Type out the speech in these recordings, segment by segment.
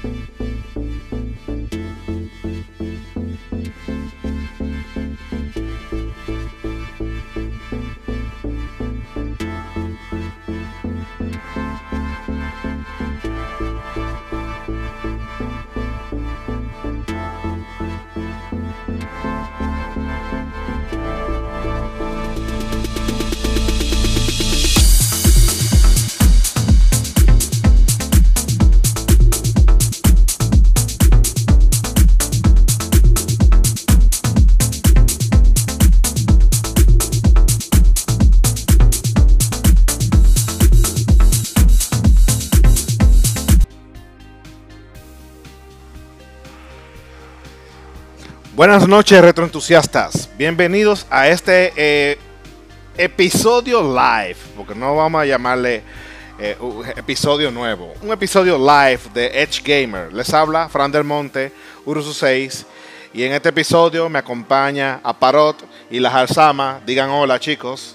Buenas noches, retroentusiastas. Bienvenidos a este episodio live, porque no vamos a llamarle un episodio nuevo. Un episodio live de Edge Gamer. Les habla Fran del Monte, Urusu 6. Y en este episodio me acompaña Aparot y la Harsama. Digan hola, chicos.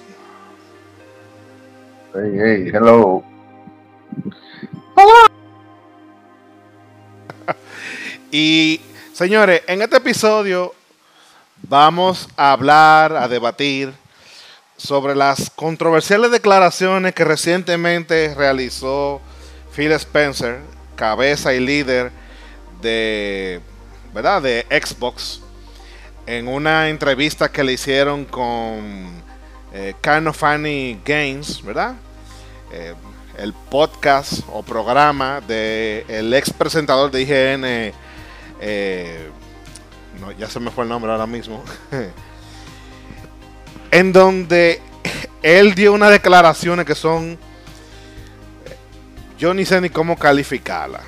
Hey, hello. Y señores, en este episodio vamos a hablar, a debatir sobre las controversiales declaraciones que recientemente realizó Phil Spencer, cabeza y líder de Xbox, en una entrevista que le hicieron con Kind of Funny Games, ¿verdad? El podcast o programa del ex presentador de IGN. No, ya se me fue el nombre ahora mismo. En donde él dio unas declaraciones que son, yo ni sé ni cómo calificarla.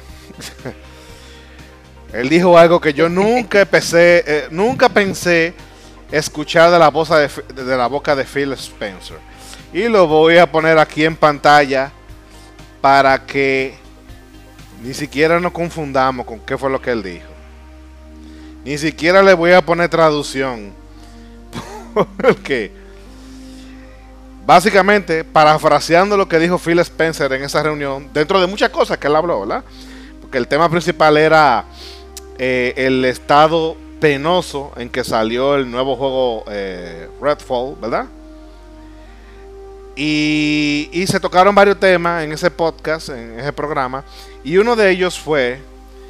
Él dijo algo que yo nunca pensé escuchar de la boca de Phil Spencer. Y lo voy a poner aquí en pantalla para que ni siquiera nos confundamos con qué fue lo que él dijo. Ni siquiera le voy a poner traducción. Porque básicamente, parafraseando lo que dijo Phil Spencer en esa reunión, dentro de muchas cosas que él habló, ¿verdad? Porque el tema principal era el estado penoso en que salió el nuevo juego Redfall, ¿verdad? Y se tocaron varios temas en ese podcast, en ese programa. Y uno de ellos fue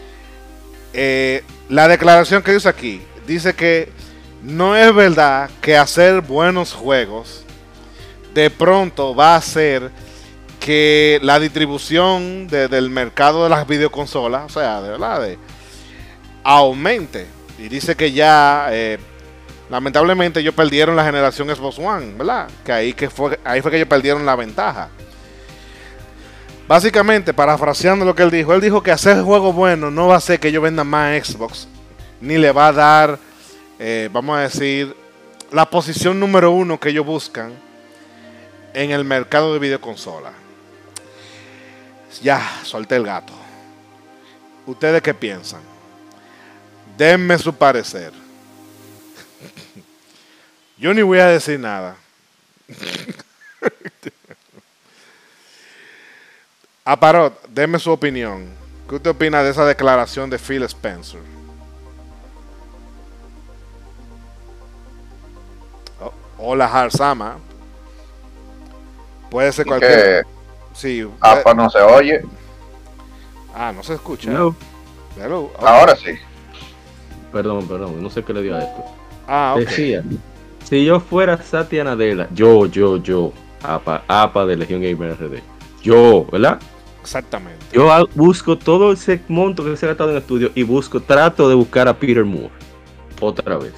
la declaración que dice aquí. Dice que no es verdad que hacer buenos juegos de pronto va a hacer que la distribución del mercado de las videoconsolas, o sea, de verdad, aumente. Y dice que ya lamentablemente ellos perdieron la generación Xbox One, ¿verdad? Que ahí fue que ellos perdieron la ventaja. Básicamente, parafraseando lo que él dijo que hacer juegos buenos no va a hacer que ellos vendan más Xbox, ni le va a dar, vamos a decir, la posición número 1 que ellos buscan en el mercado de videoconsolas. Ya, solté el gato. ¿Ustedes qué piensan? Denme su parecer. Yo ni voy a decir nada. Aparot, deme su opinión. ¿Qué usted opina de esa declaración de Phil Spencer? Hola, Harsama. Puede ser cualquier. Sí. Apa no se oye. No se escucha. No. Hello. Okay. Ahora sí. Perdón, no sé qué le dio a esto. Ok. Decía, si yo fuera Satya Nadella, yo, Apa de Legion Gamer RD, yo, ¿verdad? Exactamente. Yo busco todo ese monto que se ha gastado en el estudio y trato de buscar a Peter Moore otra vez.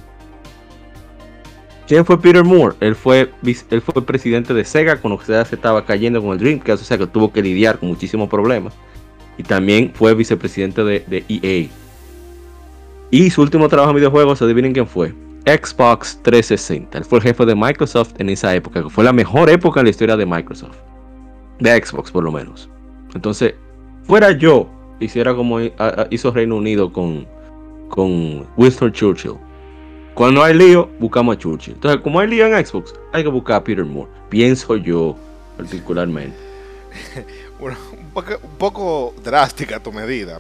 ¿Quién fue Peter Moore? Él fue presidente de Sega cuando Sega se estaba cayendo con el Dreamcast, o sea que tuvo que lidiar con muchísimos problemas. Y también fue vicepresidente de EA. Y su último trabajo en videojuegos, adivinen quién fue. Xbox 360. Él fue el jefe de Microsoft en esa época, que fue la mejor época en la historia de Microsoft. De Xbox, por lo menos. Entonces, fuera yo, hiciera como hizo Reino Unido con Winston Churchill. Cuando hay lío, buscamos a Churchill. Entonces, como hay lío en Xbox, hay que buscar a Peter Moore. Pienso yo, particularmente. un poco drástica tu medida,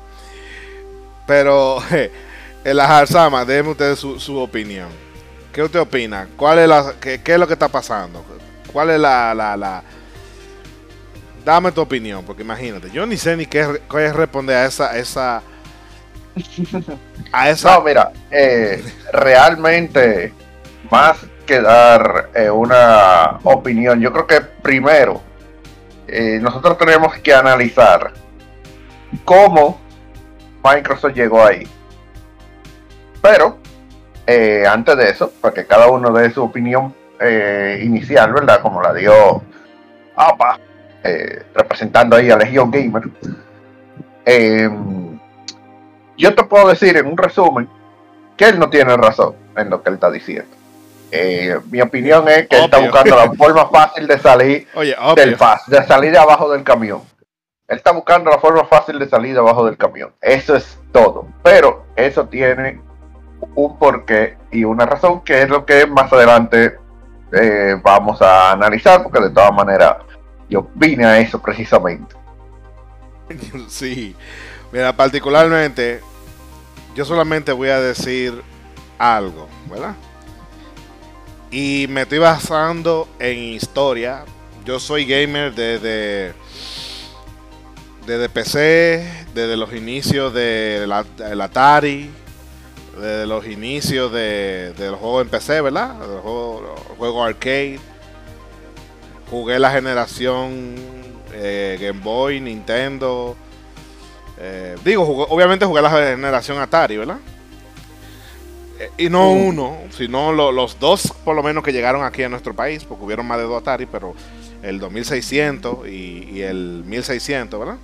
pero el Sama, déjeme usted su opinión. ¿Qué usted opina? ¿Qué es lo que está pasando? ¿Cuál es Dame tu opinión, porque imagínate, yo ni sé ni qué responder a esa. No, mira, realmente, más que dar una opinión, yo creo que primero nosotros tenemos que analizar cómo Microsoft llegó ahí. Pero, antes de eso, para que cada uno dé su opinión inicial, ¿verdad? Como la dio APA, representando ahí a Legion Gamer. Yo te puedo decir en un resumen que él no tiene razón en lo que él está diciendo. Mi opinión es que él está buscando la forma fácil de salir de salir de abajo del camión. Él está buscando la forma fácil de salir de abajo del camión. Eso es todo. Pero eso tiene un porqué y una razón, que es lo que más adelante vamos a analizar, porque de todas maneras yo vine a eso precisamente. Sí, mira, particularmente yo solamente voy a decir algo, ¿verdad? Y me estoy basando en historia. Yo soy gamer desde PC, desde los inicios del Atari, desde los inicios de los juegos en PC, ¿verdad? De los juegos arcade. Jugué la generación Game Boy, Nintendo. Obviamente jugué la generación Atari, ¿verdad? Y no uno, sino los dos por lo menos que llegaron aquí a nuestro país, porque hubieron más de 2 Atari, pero el 2600 y el 1600, ¿verdad?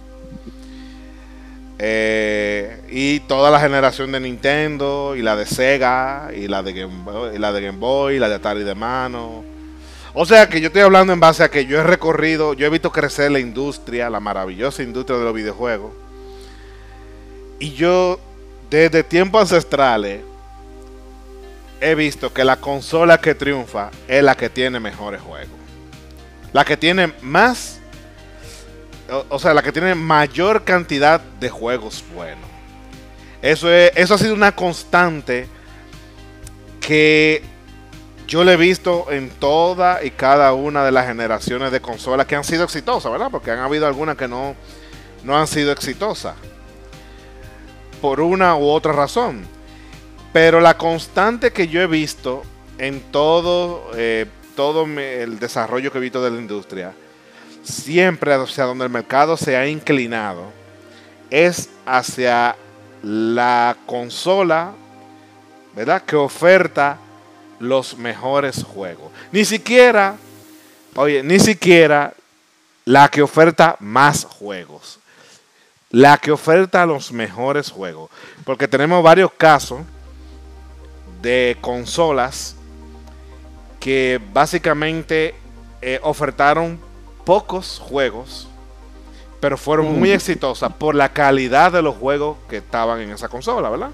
Y toda la generación de Nintendo, y la de Sega, y la de Game Boy, y la de Atari de mano. O sea que yo estoy hablando en base a que yo he visto crecer la industria, la maravillosa industria de los videojuegos. Y yo, desde tiempos ancestrales, he visto que la consola que triunfa es la que tiene mejores juegos. La que tiene más, la que tiene mayor cantidad de juegos buenos. Eso ha sido una constante que yo le he visto en toda y cada una de las generaciones de consolas que han sido exitosas, ¿verdad? Porque han habido algunas que no han sido exitosas por una u otra razón. Pero la constante que yo he visto en todo el desarrollo que he visto de la industria, siempre hacia donde el mercado se ha inclinado, es hacia la consola, ¿verdad?, que oferta los mejores juegos. Ni siquiera la que oferta más juegos. La que oferta los mejores juegos. Porque tenemos varios casos de consolas que básicamente ofertaron pocos juegos, pero fueron muy exitosas por la calidad de los juegos que estaban en esa consola, ¿verdad?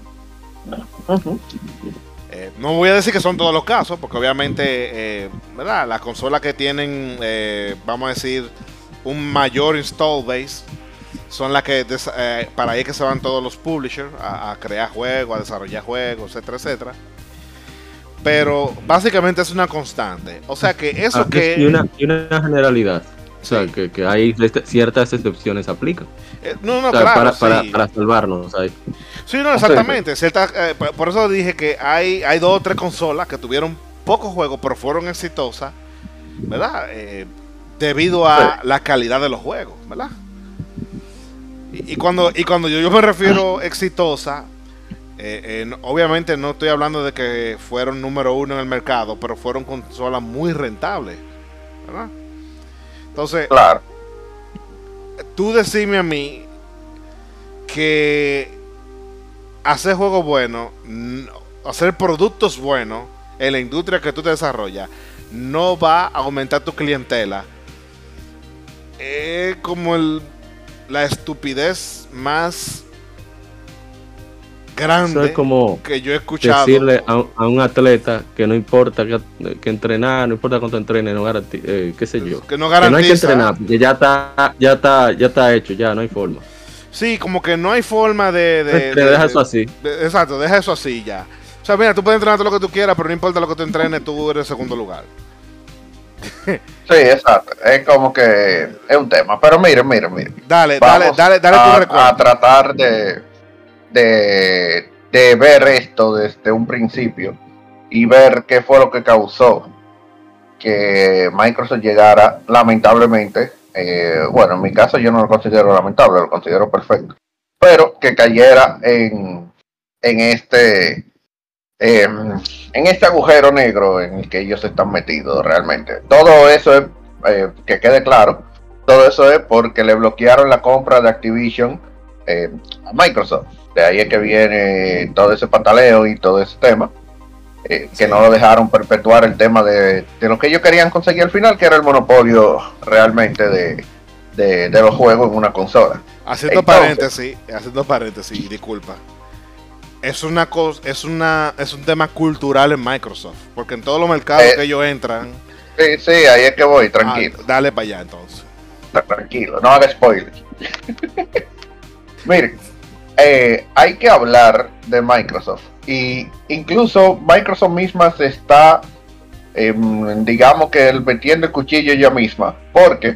No voy a decir que son todos los casos, porque obviamente, ¿verdad?, las consolas que tienen, vamos a decir, un mayor install base, son las que para ahí que se van todos los publishers a crear juegos, a desarrollar juegos, etcétera, etcétera. Pero básicamente es una constante. O sea que eso y una generalidad. O sea, sí, que hay ciertas excepciones aplican. Claro, para salvarnos ahí. Sí, no, exactamente. Por eso dije que hay 2 o 3 consolas que tuvieron pocos juegos, pero fueron exitosas, ¿verdad? Debido a la calidad de los juegos, ¿verdad? Y cuando yo me refiero exitosa, obviamente no estoy hablando de que fueron número 1 en el mercado, pero fueron consolas muy rentables, ¿verdad? Entonces, claro, tú decime a mí que hacer juegos buenos, hacer productos buenos en la industria que tú te desarrollas, no va a aumentar tu clientela. Es como la estupidez más grande es como que yo he escuchado. Decirle a un atleta que no importa que entrenar, no importa cuánto entrene, no qué sé yo. Que no garantiza. Que no hay que entrenar, porque ya está hecho, ya no hay forma. Sí, como que no hay forma de deja eso así. Exacto, deja eso así ya. O sea, mira, tú puedes entrenar todo lo que tú quieras, pero no importa lo que tú entrenes, tú eres segundo lugar. Sí, exacto. Es como que es un tema. Pero mire. Dale tu recuerdo. A tratar de ver esto desde un principio y ver qué fue lo que causó que Microsoft llegara, lamentablemente, bueno, en mi caso yo no lo considero lamentable, lo considero perfecto, pero que cayera en este agujero negro en el que ellos están metidos realmente. Todo eso es, que quede claro, todo eso es porque le bloquearon la compra de Activision a Microsoft. De ahí es que viene todo ese pataleo y todo ese tema, que no lo dejaron perpetuar el tema de lo que ellos querían conseguir al final, que era el monopolio realmente de los juegos en una consola. Haciendo paréntesis, disculpa. Es una cosa, es un tema cultural en Microsoft, porque en todos los mercados que ellos entran. Sí, ahí es que voy, tranquilo. Dale para allá entonces. Tranquilo, no haga spoilers. Miren, hay que hablar de Microsoft, y incluso Microsoft misma se está, digamos que metiendo el cuchillo ella misma, porque,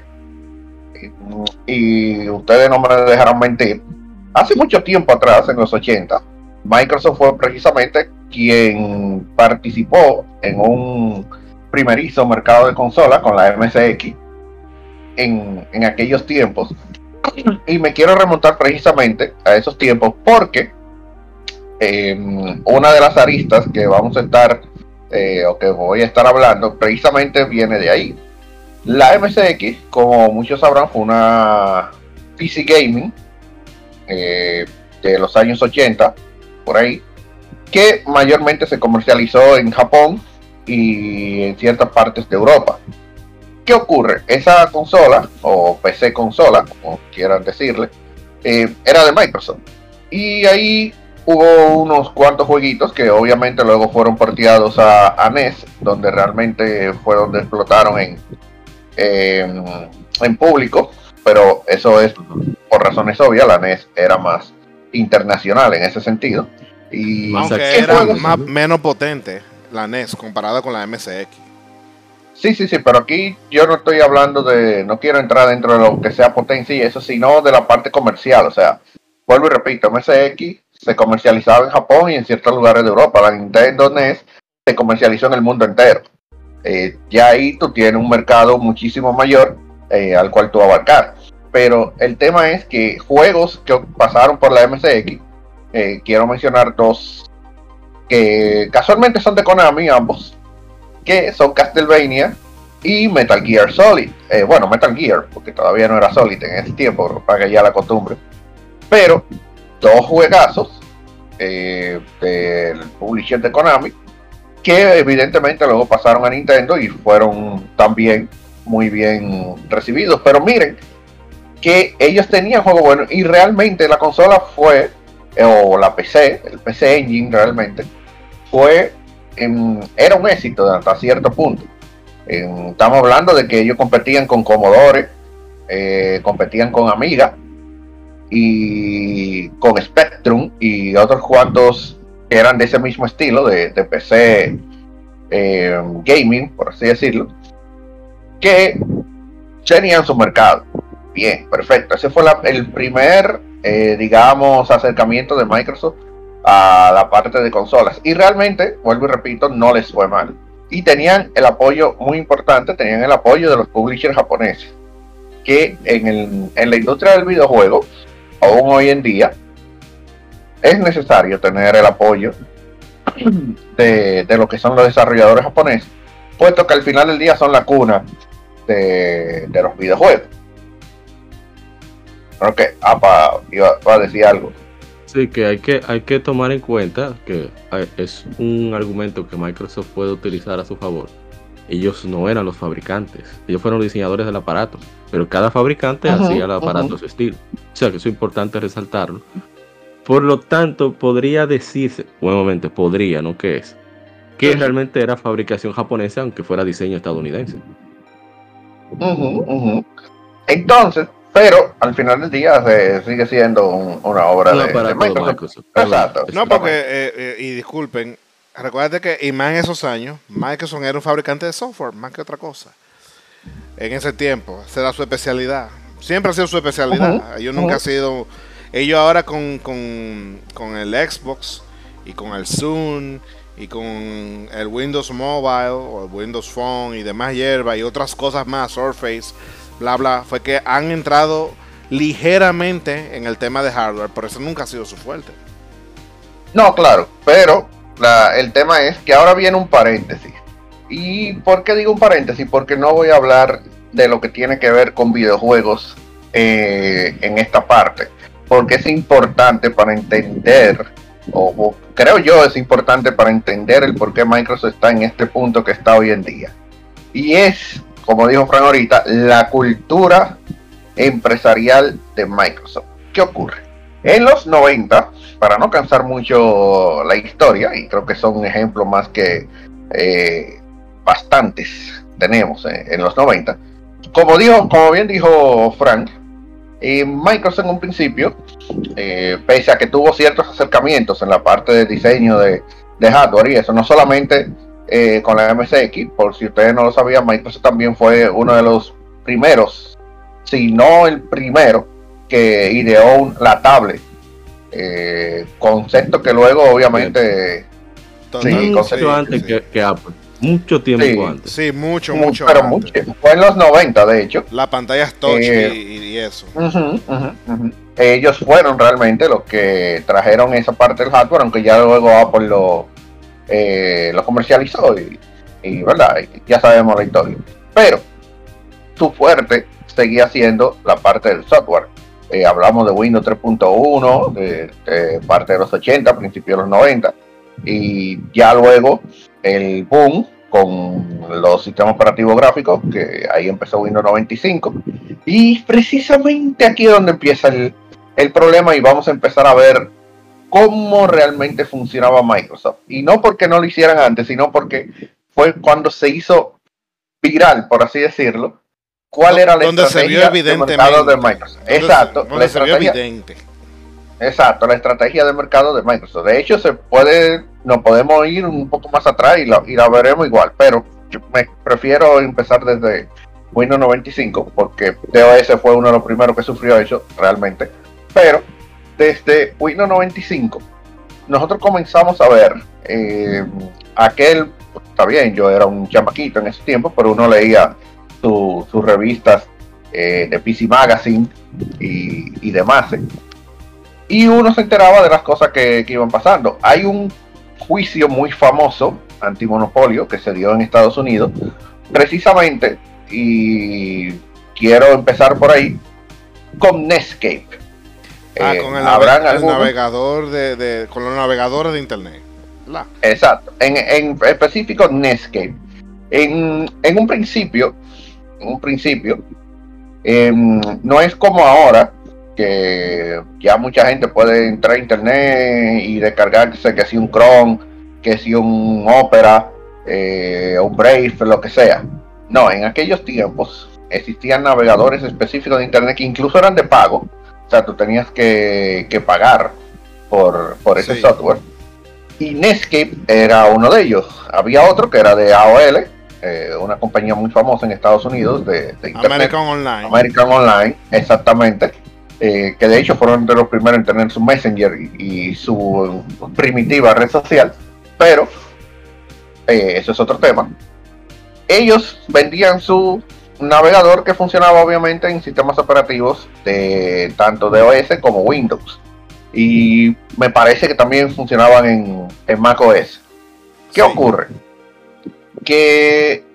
y ustedes no me dejarán mentir, hace mucho tiempo atrás, en los 80, Microsoft fue precisamente quien participó en un primerizo mercado de consolas con la MSX en aquellos tiempos. Y me quiero remontar precisamente a esos tiempos porque una de las aristas que vamos a estar o que voy a estar hablando precisamente viene de ahí. La MSX, como muchos sabrán, fue una PC Gaming de los años 80, por ahí, que mayormente se comercializó en Japón y en ciertas partes de Europa. ¿Qué ocurre? Esa consola, o PC consola, como quieran decirle, era de Microsoft. Y ahí hubo unos cuantos jueguitos que obviamente luego fueron porteados a NES, donde realmente fue donde explotaron en público, pero eso es por razones obvias. La NES era más internacional en ese sentido. Y aunque era menos potente la NES comparada con la MSX. Sí, pero aquí yo no estoy hablando no quiero entrar dentro de lo que sea potencia y eso, sino de la parte comercial. O sea, vuelvo y repito, MSX se comercializaba en Japón y en ciertos lugares de Europa. La Nintendo NES se comercializó en el mundo entero. Ya ahí tú tienes un mercado muchísimo mayor al cual tú abarcar. Pero el tema es que juegos que pasaron por la MSX, quiero mencionar dos que casualmente son de Konami ambos, que son Castlevania y Metal Gear Solid. Bueno, Metal Gear, porque todavía no era Solid en ese tiempo, para que ya la costumbre. Pero dos juegazos del publisher de Konami, que evidentemente luego pasaron a Nintendo y fueron también muy bien recibidos. Pero miren que ellos tenían juegos buenos y realmente la consola fue, o la PC, el PC Engine realmente, era un éxito hasta cierto punto. Estamos hablando de que ellos competían con Commodore, competían con Amiga y con Spectrum y otros cuantos que eran de ese mismo estilo de PC gaming, por así decirlo, que tenían su mercado. Bien, perfecto. Ese fue el primer, digamos, acercamiento de Microsoft a la parte de consolas. Y realmente, vuelvo y repito, no les fue mal. Y tenían el apoyo muy importante, tenían el apoyo de los publishers japoneses, que en la industria del videojuego, aún hoy en día, es necesario tener el apoyo de lo que son los desarrolladores japoneses, puesto que al final del día son la cuna de los videojuegos. Creo que iba a decir algo. Sí, que hay que tomar en cuenta que es un argumento que Microsoft puede utilizar a su favor. Ellos no eran los fabricantes, ellos fueron los diseñadores del aparato, pero cada fabricante hacía el aparato a su estilo. O sea que eso es importante resaltarlo, Por lo tanto, podría decirse, nuevamente, podría, ¿no? ¿Qué es? Que realmente era fabricación japonesa, aunque fuera diseño estadounidense. Entonces, pero al final del día sigue siendo una obra de Microsoft. Exacto. No, porque, y disculpen, recuerden que, y más en esos años, Microsoft era un fabricante de software, más que otra cosa. En ese tiempo, esa era su especialidad. Siempre ha sido su especialidad. Ellos nunca han sido... Ellos ahora con el Xbox y con el Zoom y con el Windows Mobile o el Windows Phone y demás hierba y otras cosas más, Surface, bla bla, fue que han entrado ligeramente en el tema de hardware, por eso nunca ha sido su fuerte. No, claro, pero el tema es que ahora viene un paréntesis. ¿Y por qué digo un paréntesis? Porque no voy a hablar de lo que tiene que ver con videojuegos en esta parte, porque es importante para entender, o creo yo es importante para entender el por qué Microsoft está en este punto que está hoy en día. Y es, como dijo Fran ahorita, la cultura empresarial de Microsoft. ¿Qué ocurre? En los 90, para no cansar mucho la historia, y creo que son un ejemplo más que bastantes tenemos en los 90, como bien dijo Frank, Microsoft en un principio, pese a que tuvo ciertos acercamientos en la parte de diseño de hardware y eso, no solamente con la MSX, por si ustedes no lo sabían, Microsoft también fue uno de los primeros, si no el primero, que ideó la tablet, concepto que luego obviamente antes que Apple, mucho tiempo antes. Sí, mucho pero antes. Fue en los 90 de hecho. La pantalla es touch y eso. Ellos fueron realmente los que trajeron esa parte del hardware, aunque ya luego Apple lo comercializó y verdad, ya sabemos la historia. Pero su fuerte seguía siendo la parte del software. Hablamos de Windows 3.1, de parte de los 80, principios de los 90, y ya luego el boom con los sistemas operativos gráficos, que ahí empezó Windows 95, y precisamente aquí es donde empieza el problema y vamos a empezar a ver cómo realmente funcionaba Microsoft. Y no porque no lo hicieran antes, sino porque fue cuando se hizo viral, por así decirlo, cuál era la estrategia de mercado de Microsoft. Exacto, la estrategia, exacto, la estrategia de mercado de Microsoft. De hecho, nos podemos ir un poco más atrás y la veremos igual, pero yo me prefiero empezar desde Windows 95, porque DOS fue uno de los primeros que sufrió eso, realmente. Pero desde Windows 95, nosotros comenzamos a ver está bien, yo era un chamaquito en ese tiempo, pero uno leía sus revistas de PC Magazine y demás. Y uno se enteraba de las cosas que iban pasando. Hay un juicio muy famoso antimonopolio que se dio en Estados Unidos, precisamente, y quiero empezar por ahí, con Netscape. Con el navegador con los navegadores de internet. Exacto, en específico Netscape. En un principio, no es como ahora, que ya mucha gente puede entrar a internet y descargarse que si un Chrome, que si un Opera, un Brave, lo que sea. No, en aquellos tiempos existían navegadores específicos de internet que incluso eran de pago. O sea, tú tenías que pagar por ese software. Y Netscape era uno de ellos. Había otro que era de AOL, una compañía muy famosa en Estados Unidos de internet. American Online, exactamente. Que de hecho fueron de los primeros en tener su Messenger y su primitiva red social, pero eso es otro tema. Ellos vendían su navegador que funcionaba obviamente en sistemas operativos de tanto de OS como Windows, y me parece que también funcionaban en Mac OS. ¿Qué ocurre? Que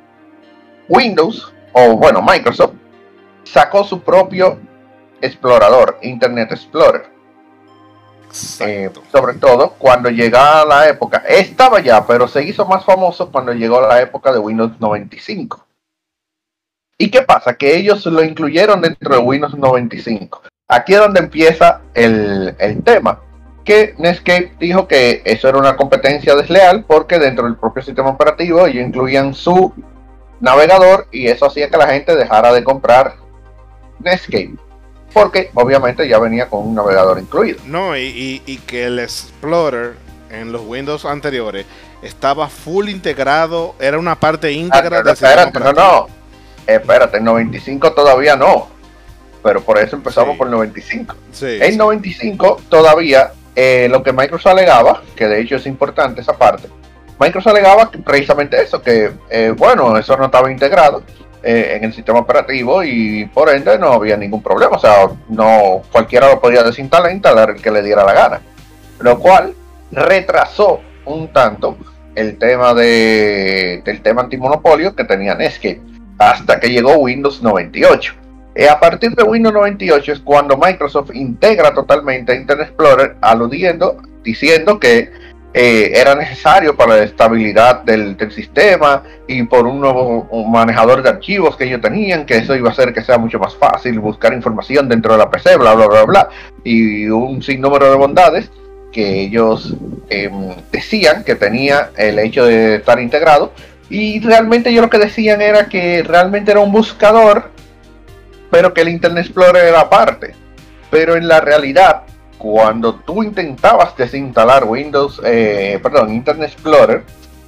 Microsoft sacó su propio explorador, Internet Explorer. Sobre todo cuando llegaba la época, estaba ya, pero se hizo más famoso cuando llegó la época de Windows 95. ¿Y qué pasa? Que ellos lo incluyeron dentro de Windows 95. Aquí es donde empieza el tema. que Netscape dijo que eso era una competencia desleal porque dentro del propio sistema operativo ellos incluían su navegador y eso hacía que la gente dejara de comprar Netscape porque obviamente ya venía con un navegador incluido. No, y que el Explorer en los Windows anteriores estaba full integrado, era una parte íntegra del sistema operativo. Espérate, en 95 todavía no, pero por eso empezamos por 95. En 95 todavía lo que Microsoft alegaba, que de hecho es importante esa parte, Microsoft alegaba que precisamente eso, que bueno, eso no estaba integrado en el sistema operativo y por ende no había ningún problema, o sea, no cualquiera lo podía desinstalar e instalar el que le diera la gana, lo cual retrasó un tanto el tema del tema antimonopolio que tenía Netscape hasta que llegó Windows 98. A partir de Windows 98 es cuando Microsoft integra totalmente Internet Explorer, diciendo que era necesario para la estabilidad del sistema y por un nuevo manejador de archivos que ellos tenían, que eso iba a hacer que sea mucho más fácil buscar información dentro de la PC, bla bla bla bla, y un sinnúmero de bondades que ellos decían que tenía el hecho de estar integrado. Y realmente ellos lo que decían era que realmente era un buscador, pero que el Internet Explorer era aparte. Pero en la realidad, cuando tú intentabas desinstalar Internet Explorer,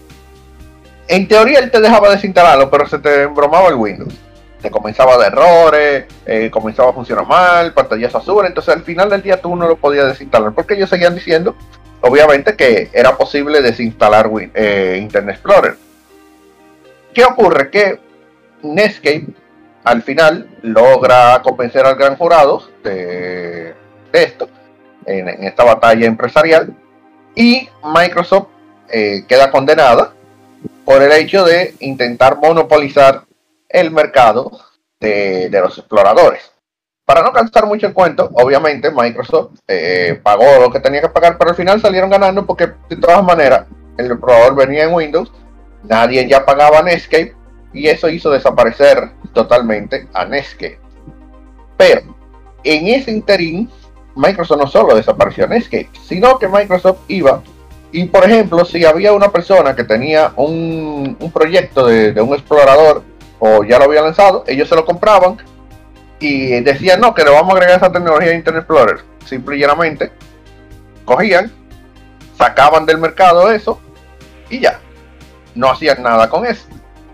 en teoría él te dejaba desinstalarlo, pero se te embromaba el Windows. Te comenzaba de errores, comenzaba a funcionar mal, pantallazo azul. Entonces al final del día tú no lo podías desinstalar, porque ellos seguían diciendo, obviamente, que era posible desinstalar Internet Explorer. ¿Qué ocurre? Que Netscape al final logra convencer al gran jurado de esto, en esta batalla empresarial, y Microsoft queda condenada por el hecho de intentar monopolizar el mercado de los exploradores. Para no cansar mucho el cuento, obviamente Microsoft pagó lo que tenía que pagar, pero al final salieron ganando porque de todas maneras el explorador venía en Windows, nadie ya pagaba Netscape y eso hizo desaparecer totalmente a Netscape. Pero en ese interín Microsoft no solo desapareció Netscape, sino que Microsoft iba y, por ejemplo, si había una persona que tenía un proyecto de un explorador o ya lo había lanzado, ellos se lo compraban y decían, no, que le vamos a agregar esa tecnología de Internet Explorer. Simple y llanamente cogían, sacaban del mercado eso y ya, no hacían nada con eso.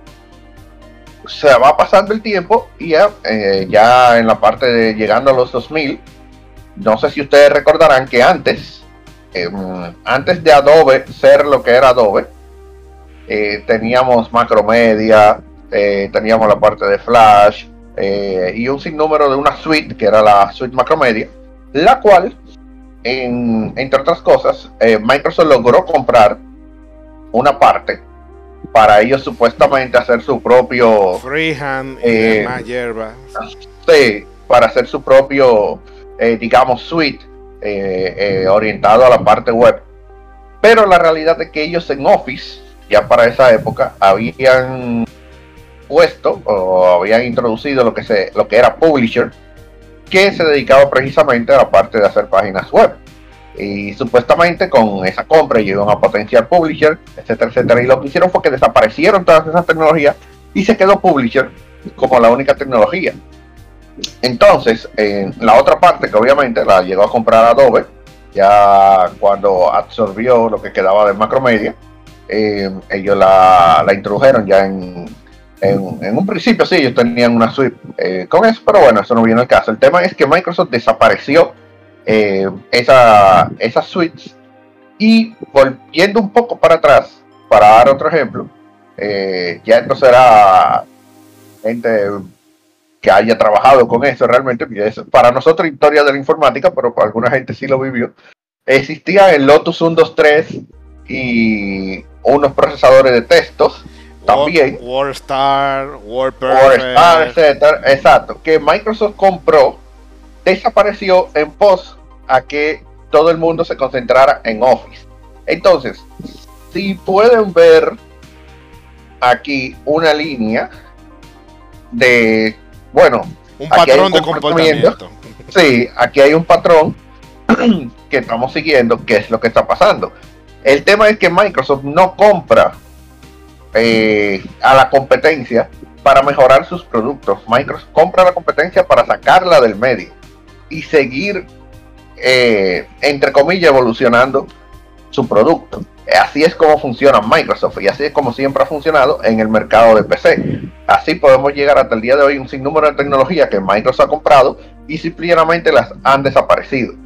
Se va pasando el tiempo y ya en la parte de llegando a los 2000, no sé si ustedes recordarán que antes de Adobe ser lo que era Adobe, teníamos Macromedia, teníamos la parte de Flash y un sinnúmero de una suite que era la suite Macromedia, la cual, entre otras cosas, Microsoft logró comprar una parte para ellos supuestamente hacer su propio freehand, más hierba. Sí, para hacer su propio digamos suite orientado a la parte web. Pero la realidad es que ellos en Office, ya para esa época, habían puesto o habían introducido lo que era Publisher, que se dedicaba precisamente a la parte de hacer páginas web. Y supuestamente con esa compra ellos iban a potenciar Publisher, etcétera, etcétera. Y lo que hicieron fue que desaparecieron todas esas tecnologías y se quedó Publisher como la única tecnología. Entonces, la otra parte que obviamente la llegó a comprar Adobe, ya cuando absorbió lo que quedaba de Macromedia, ellos la introdujeron ya en un principio. Sí, ellos tenían una suite con eso, pero bueno, eso no viene al caso. El tema es que Microsoft desapareció esas suites, y volviendo un poco para atrás, para dar otro ejemplo, ya esto será gente que haya trabajado con eso realmente. Para nosotros historia de la informática, pero para alguna gente sí lo vivió. Existía el Lotus 123 y unos procesadores de textos también, WordStar, etcétera, exacto, que Microsoft compró, desapareció en pos a que todo el mundo se concentrara en Office. Entonces, si pueden ver aquí una línea de, bueno, un patrón de comportamiento. Sí, aquí hay un patrón que estamos siguiendo qué es lo que está pasando. El tema es que Microsoft no compra a la competencia para mejorar sus productos. Microsoft compra la competencia para sacarla del medio y seguir, entre comillas, evolucionando su producto. Así es como funciona Microsoft y así es como siempre ha funcionado en el mercado de PC. Así podemos llegar hasta el día de hoy un sinnúmero de tecnologías que Microsoft ha comprado y simplemente las han desaparecido.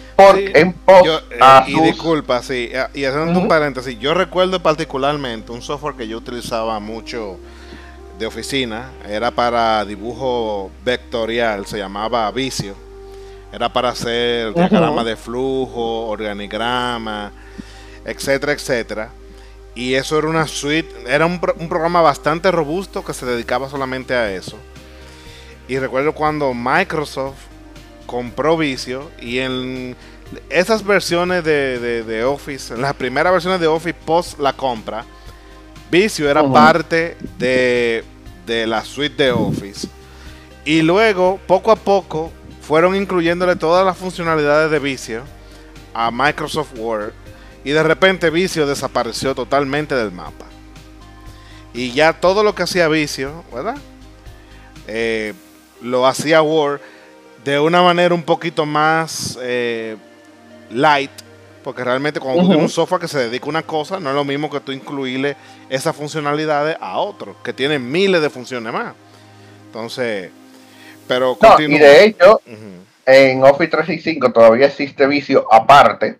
Y disculpa, sí, y haciendo un paréntesis, yo recuerdo particularmente un software que yo utilizaba mucho de oficina, era para dibujo vectorial, se llamaba Visio, era para hacer diagrama de flujo, organigrama, etcétera, etcétera, y eso era una suite, era un programa bastante robusto que se dedicaba solamente a eso. Y recuerdo cuando Microsoft compró Visio y en esas versiones de Office, en las primeras versiones de Office post la compra, Visio era parte de la suite de Office. Y luego, poco a poco, fueron incluyéndole todas las funcionalidades de Visio a Microsoft Word. Y de repente Visio desapareció totalmente del mapa. Y ya todo lo que hacía Visio, ¿verdad? Lo hacía Word de una manera un poquito más light, porque realmente cuando tú tienes un software que se dedica a una cosa, no es lo mismo que tú incluirle esas funcionalidades a otro, que tiene miles de funciones más. Entonces, pero no, y de hecho, en Office 365 todavía existe Visio aparte,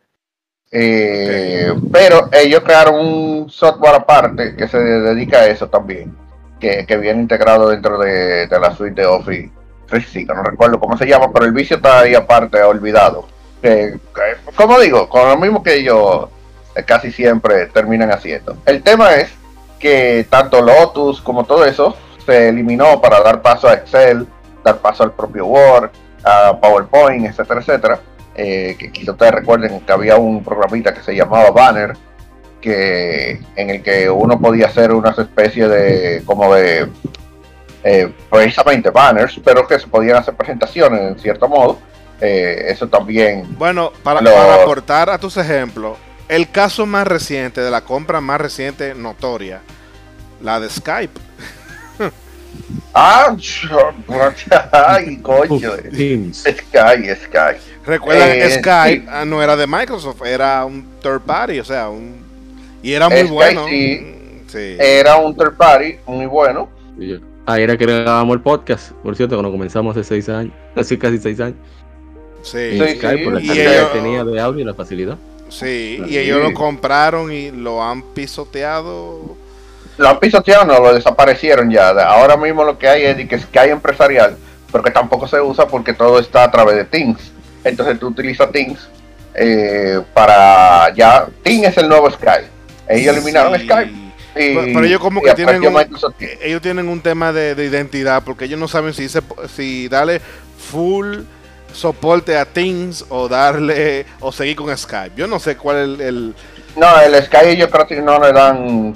pero ellos crearon un software aparte que se dedica a eso también, que viene integrado dentro de la suite de Office 365, no recuerdo cómo se llama, pero el Visio está ahí aparte, olvidado. Como digo, con lo mismo que ellos casi siempre terminan haciendo. El tema es que tanto Lotus como todo eso se eliminó para dar paso a Excel, dar paso al propio Word, a PowerPoint, etcétera, etcétera. Que quizá ustedes recuerden que había un programita que se llamaba Banner, en el que uno podía hacer unas especies de precisamente banners, pero que se podían hacer presentaciones en cierto modo. Eso también. Bueno, para aportar a tus ejemplos, el caso más reciente de la compra más reciente notoria, la de Skype. Ay, coño. Skype. Recuerda, Skype no era de Microsoft, era un third party, o sea, y era muy Skype, bueno. Sí. Era un third party muy bueno. Ahí era que grabábamos el podcast, por cierto, cuando comenzamos hace 6 años, hace casi 6 años. Sí, Skype, por la calidad que tenía de audio y la facilidad. Sí, y ellos lo compraron y lo han pisoteado. Lo han pisoteado, no, lo desaparecieron ya. Ahora mismo lo que hay es que Skype empresarial, pero que tampoco se usa porque todo está a través de Teams. Entonces tú utilizas Teams para ya. Teams es el nuevo Skype. Ellos eliminaron Skype. Pero ellos como que tienen un tema de identidad, porque ellos no saben si darle full soporte a Teams o seguir con Skype. Yo no sé cuál es No, el Skype yo creo que no le dan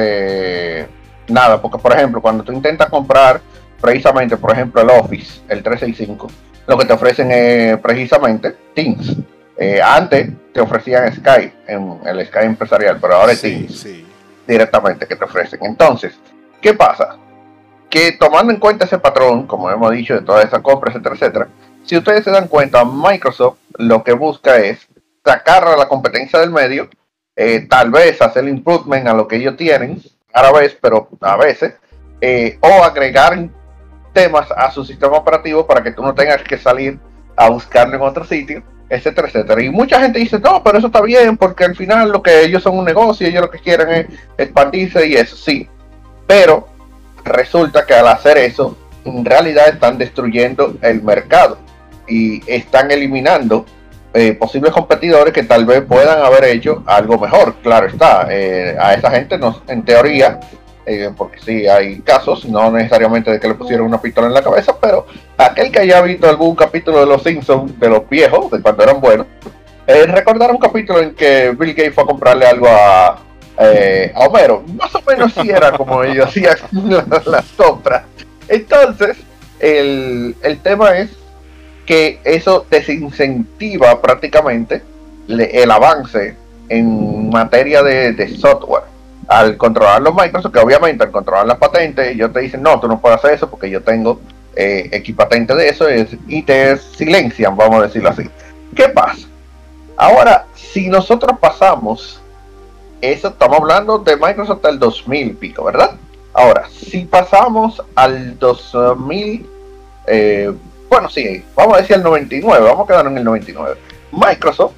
nada, porque por ejemplo cuando tú intentas comprar precisamente, por ejemplo, el Office, el 365, lo que te ofrecen es precisamente Teams. Antes te ofrecían Skype, en el Skype empresarial, pero ahora es Teams directamente que te ofrecen. Entonces, ¿qué pasa? Que tomando en cuenta ese patrón, como hemos dicho, de toda esa compra, etcétera, etcétera, si ustedes se dan cuenta, Microsoft lo que busca es sacar a la competencia del medio, tal vez hacer improvement a lo que ellos tienen, a vez, pero a veces, o agregar temas a su sistema operativo para que tú no tengas que salir a buscarlo en otro sitio, etcétera, etcétera. Y mucha gente dice, no, pero eso está bien, porque al final lo que ellos son un negocio, ellos lo que quieren es expandirse y eso, sí. Pero resulta que al hacer eso, en realidad están destruyendo el mercado y están eliminando posibles competidores que tal vez puedan haber hecho algo mejor. Claro está, a esa gente no, en teoría, porque sí hay casos, no necesariamente de que le pusieron una pistola en la cabeza, pero aquel que haya visto algún capítulo de Los Simpsons, de los viejos, de cuando eran buenos, recordará un capítulo en que Bill Gates fue a comprarle algo a Homero. Más o menos sí era como ellos hacían las compras. Entonces, el tema es que eso desincentiva prácticamente el avance en materia de software. Al controlarlo Microsoft, que obviamente al controlar las patentes, ellos te dicen, no, tú no puedes hacer eso porque yo tengo equipatente de eso, y te silencian, vamos a decirlo así. ¿Qué pasa? Ahora, si nosotros pasamos, eso estamos hablando de Microsoft hasta el 2000 pico, ¿verdad? Ahora, si pasamos al 2000, bueno, sí, vamos a decir el 99, vamos a quedar en el 99. Microsoft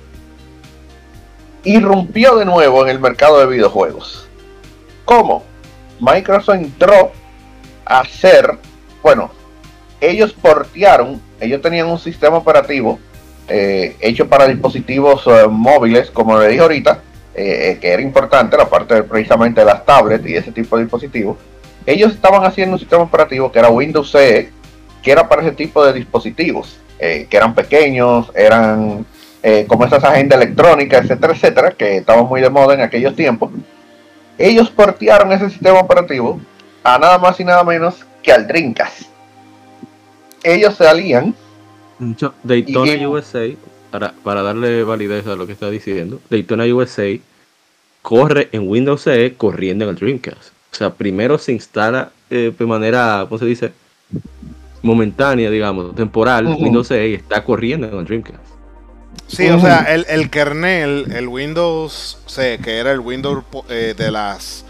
irrumpió de nuevo en el mercado de videojuegos. ¿Cómo? Microsoft entró a hacer, bueno, ellos portearon, ellos tenían un sistema operativo hecho para dispositivos móviles, como le dije ahorita, que era importante, la parte precisamente de las tablets y ese tipo de dispositivos. Ellos estaban haciendo un sistema operativo que era Windows CE, que era para ese tipo de dispositivos, que eran pequeños, eran como esas agendas electrónicas, etcétera, etcétera, que estaban muy de moda en aquellos tiempos. Ellos portearon ese sistema operativo a nada más y nada menos que al Dreamcast. Ellos se alían. Daytona USA, para darle validez a lo que está diciendo, Daytona USA corre en Windows CE corriendo en el Dreamcast. O sea, primero se instala de manera, ¿cómo se dice? Momentánea, digamos, temporal, Windows CE, y está corriendo en el Dreamcast. Sí, o sea, el kernel, el Windows C, que era el Windows de las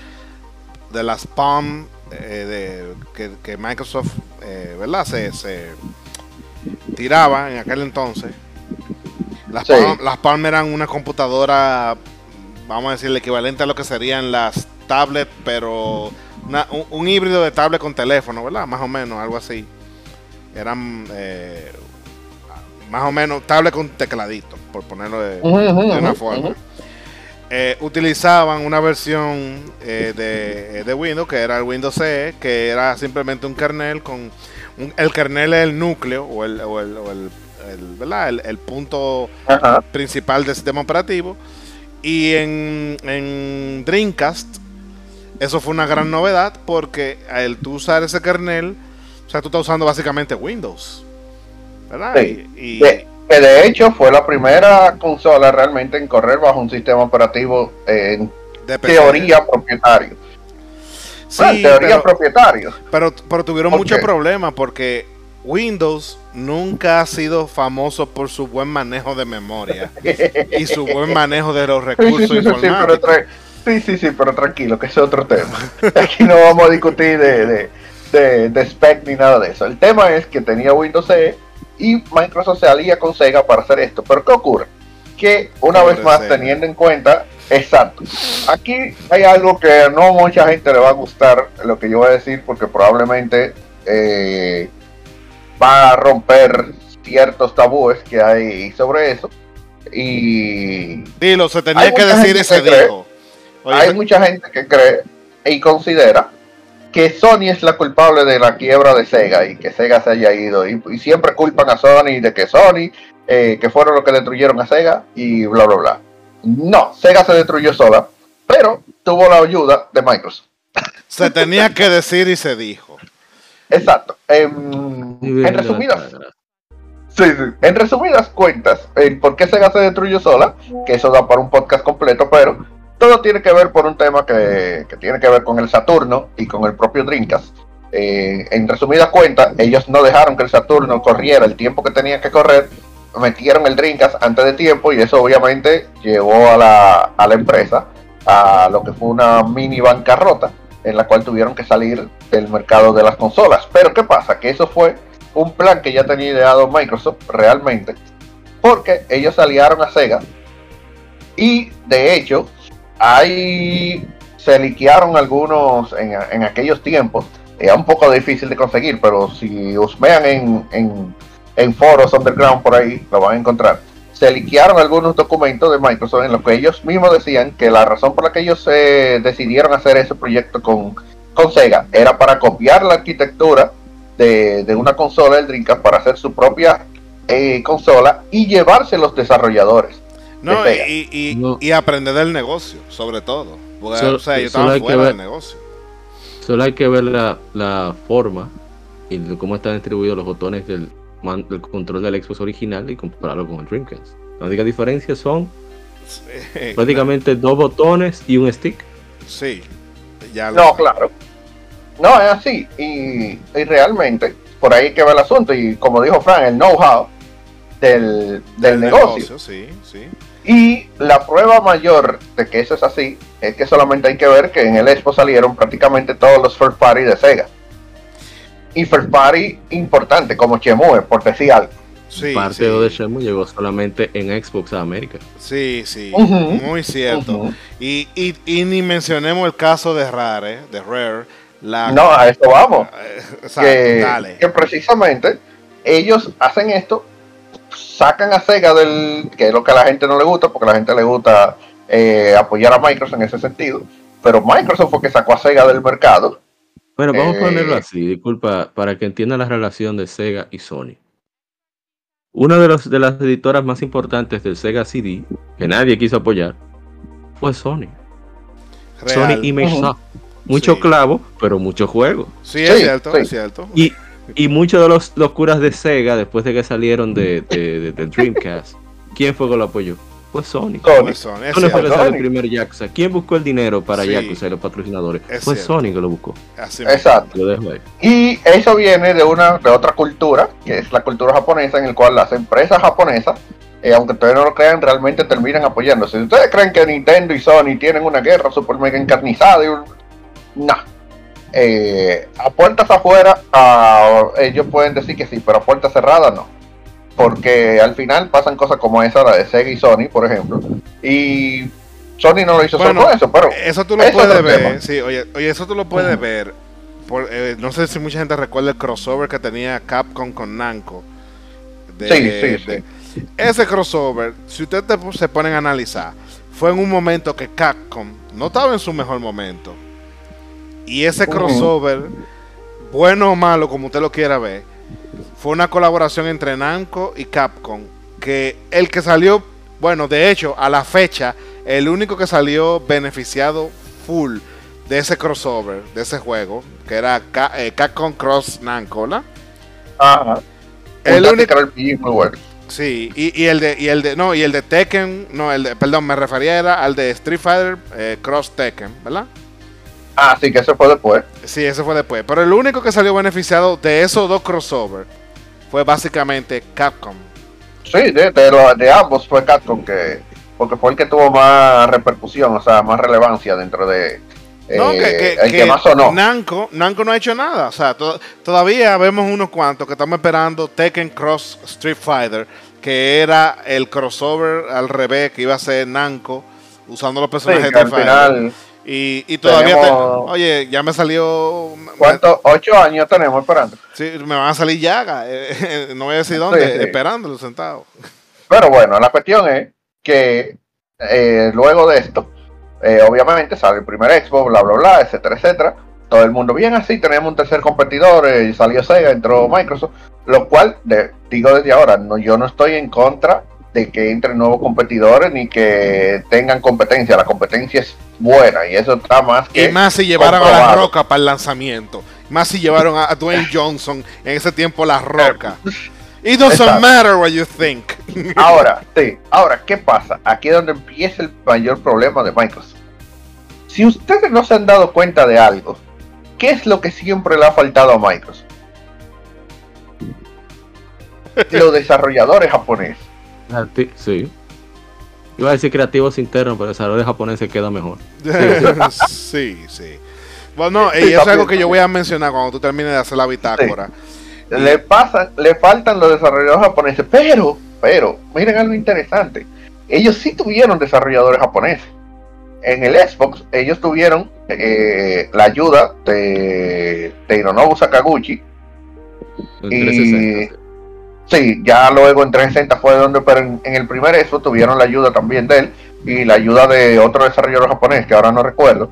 Palm que Microsoft, ¿verdad? Se tiraba en aquel entonces. Las Palm eran una computadora, vamos a decir, el equivalente a lo que serían las tablets, pero un híbrido de tablet con teléfono, ¿verdad? Más o menos, algo así. Eran más o menos tablet con tecladito, por ponerlo de una forma. Utilizaban una versión de Windows, que era el Windows CE, que era simplemente un kernel con el kernel es el núcleo o el punto principal del sistema operativo. Y en Dreamcast eso fue una gran novedad, porque al tú usar ese kernel, o sea, tú estás usando básicamente Windows, ¿verdad? Sí. Que de hecho fue la primera consola realmente en correr bajo un sistema operativo en teoría propietario. Sí, propietario. Pero tuvieron muchos problemas, porque Windows nunca ha sido famoso por su buen manejo de memoria y su buen manejo de los recursos informáticos. Sí, pero tranquilo, que ese es otro tema. Aquí no vamos a discutir de spec ni nada de eso. El tema es que tenía Windows CE y Microsoft se alía con Sega para hacer esto. Pero ¿qué ocurre? Que una vez más, teniendo en cuenta, exacto, aquí hay algo que no mucha gente le va a gustar, lo que yo voy a decir, porque probablemente va a romper ciertos tabúes que hay sobre eso. Y dilo, se tenía que decir y se dijo. Hay mucha gente que cree y considera que Sony es la culpable de la quiebra de Sega y que Sega se haya ido, y siempre culpan a Sony de que Sony que fueron los que destruyeron a Sega y bla bla bla. No, Sega se destruyó sola, pero tuvo la ayuda de Microsoft. Se tenía que decir y se dijo. Exacto. En resumidas cuentas, ¿por qué Sega se destruyó sola? Que eso da para un podcast completo, pero todo tiene que ver por un tema que tiene que ver con el Saturno y con el propio Dreamcast. En resumidas cuentas, ellos no dejaron que el Saturno corriera el tiempo que tenía que correr, metieron el Dreamcast antes de tiempo, y eso obviamente llevó a la empresa a lo que fue una mini bancarrota, en la cual tuvieron que salir del mercado de las consolas. Pero ¿qué pasa? Que eso fue un plan que ya tenía ideado Microsoft realmente, porque ellos se aliaron a Sega, y de hecho se liquearon algunos en aquellos tiempos. Era un poco difícil de conseguir, pero si os vean en foros underground por ahí, lo van a encontrar. Se liquearon algunos documentos de Microsoft en los que ellos mismos decían que la razón por la que ellos decidieron hacer ese proyecto con Sega era para copiar la arquitectura de una consola del Dreamcast para hacer su propia consola y llevarse los desarrolladores. No, y aprender del negocio, sobre todo. Porque, o sea, yo estaba fuera del negocio. Solo hay que ver la forma y cómo están distribuidos los botones del control del Xbox original y compararlo con el Dreamcast. La única diferencia son Prácticamente 2 botones y un stick. Sí, ya no, claro. No, es así. Y realmente, por ahí que va el asunto. Y como dijo Fran, el know-how del negocio. Sí. Y la prueba mayor de que eso es así es que solamente hay que ver que en el Expo salieron prácticamente todos los first party de Sega. Y first party importante, como Shenmue, por decir algo. Sí, parte de Shenmue llegó solamente en Xbox América. Sí, muy cierto. Y ni mencionemos el caso de Rare. No, a eso vamos. Que precisamente ellos hacen esto, sacan a Sega que es lo que a la gente no le gusta, porque a la gente le gusta apoyar a Microsoft en ese sentido. Pero Microsoft fue que sacó a Sega del mercado. Bueno, vamos a ponerlo así, disculpa, para que entiendan la relación de Sega y Sony. Una de las editoras más importantes del Sega CD, que nadie quiso apoyar, fue Sony. Real. Sony Image Soft. Mucho clavo, pero mucho juego. Sí, es cierto, es cierto. Y muchos de los locuras de Sega, después de que salieron de Dreamcast, ¿quién fue que lo apoyó? Pues Sony. Sony fue que salió el primer Yakuza. ¿Quién buscó el dinero para Yakuza y los patrocinadores? Fue Sony que lo buscó. Exacto. Lo dejo ahí. Y eso viene de otra cultura, que es la cultura japonesa, en el cual las empresas japonesas, aunque ustedes no lo crean, realmente terminan apoyándose. Si ustedes creen que Nintendo y Sony tienen una guerra super mega encarnizada, no. A puertas afuera, ellos pueden decir que sí, pero a puertas cerradas no. Porque al final pasan cosas como esa, la de Sega y Sony, por ejemplo. Y Sony no lo hizo solo con eso, pero eso tú lo puedes ver. Sí, oye, eso tú lo puedes ver. No sé si mucha gente recuerda el crossover que tenía Capcom con Namco. Sí. Ese crossover, si ustedes se ponen a analizar, fue en un momento que Capcom no estaba en su mejor momento. Y ese crossover, bueno o malo, como usted lo quiera ver, fue una colaboración entre Namco y Capcom. Que el que salió, bueno, de hecho, a la fecha, el único que salió beneficiado full de ese crossover, de ese juego, que era Capcom Cross Namco, ¿verdad? Ajá. El único. Muy bueno. Sí, y el de Tekken, perdón, me refería al de Street Fighter Cross Tekken, ¿verdad? Ah, sí, que ese fue después. Sí, ese fue después. Pero el único que salió beneficiado de esos dos crossovers fue básicamente Capcom. Sí, de ambos fue Capcom, porque fue el que tuvo más repercusión, o sea, más relevancia dentro de... el que más sonó. Namco no ha hecho nada. O sea, todavía vemos unos cuantos que estamos esperando Tekken Cross Street Fighter, que era el crossover al revés que iba a ser Namco usando los personajes de Street Fighter. Y todavía oye, ya me salió... ¿Cuántos? 8 años tenemos esperando. Sí, me van a salir llagas. No voy a decir dónde, esperándolo sentado. Pero bueno, la cuestión es que luego de esto, obviamente sale el primer Expo, bla, bla, bla, etcétera, etcétera. Todo el mundo bien así, tenemos un tercer competidor, salió Sega, entró Microsoft, lo cual, digo desde ahora, yo no estoy en contra de que entren nuevos competidores ni que tengan competencia. La competencia es buena y eso está más que... Y más si llevaron a La Roca para el lanzamiento. Más si llevaron a Dwayne Johnson en ese tiempo La Roca. It doesn't matter what you think. Ahora, ¿qué pasa? Aquí es donde empieza el mayor problema de Microsoft. Si ustedes no se han dado cuenta de algo, ¿qué es lo que siempre le ha faltado a Microsoft? Los desarrolladores japoneses. Sí. Iba a decir creativos internos, pero el desarrollo japonés se queda mejor. Sí. Bueno, y eso es algo que yo voy a mencionar cuando tú termines de hacer la bitácora. Sí. Le faltan los desarrolladores japoneses, pero, miren algo interesante. Ellos sí tuvieron desarrolladores japoneses. En el Xbox, ellos tuvieron la ayuda de Hironobu Sakaguchi. Sí, ya luego en 360 fue donde, pero en el primer Xbox tuvieron la ayuda también de él y la ayuda de otro desarrollador japonés que ahora no recuerdo,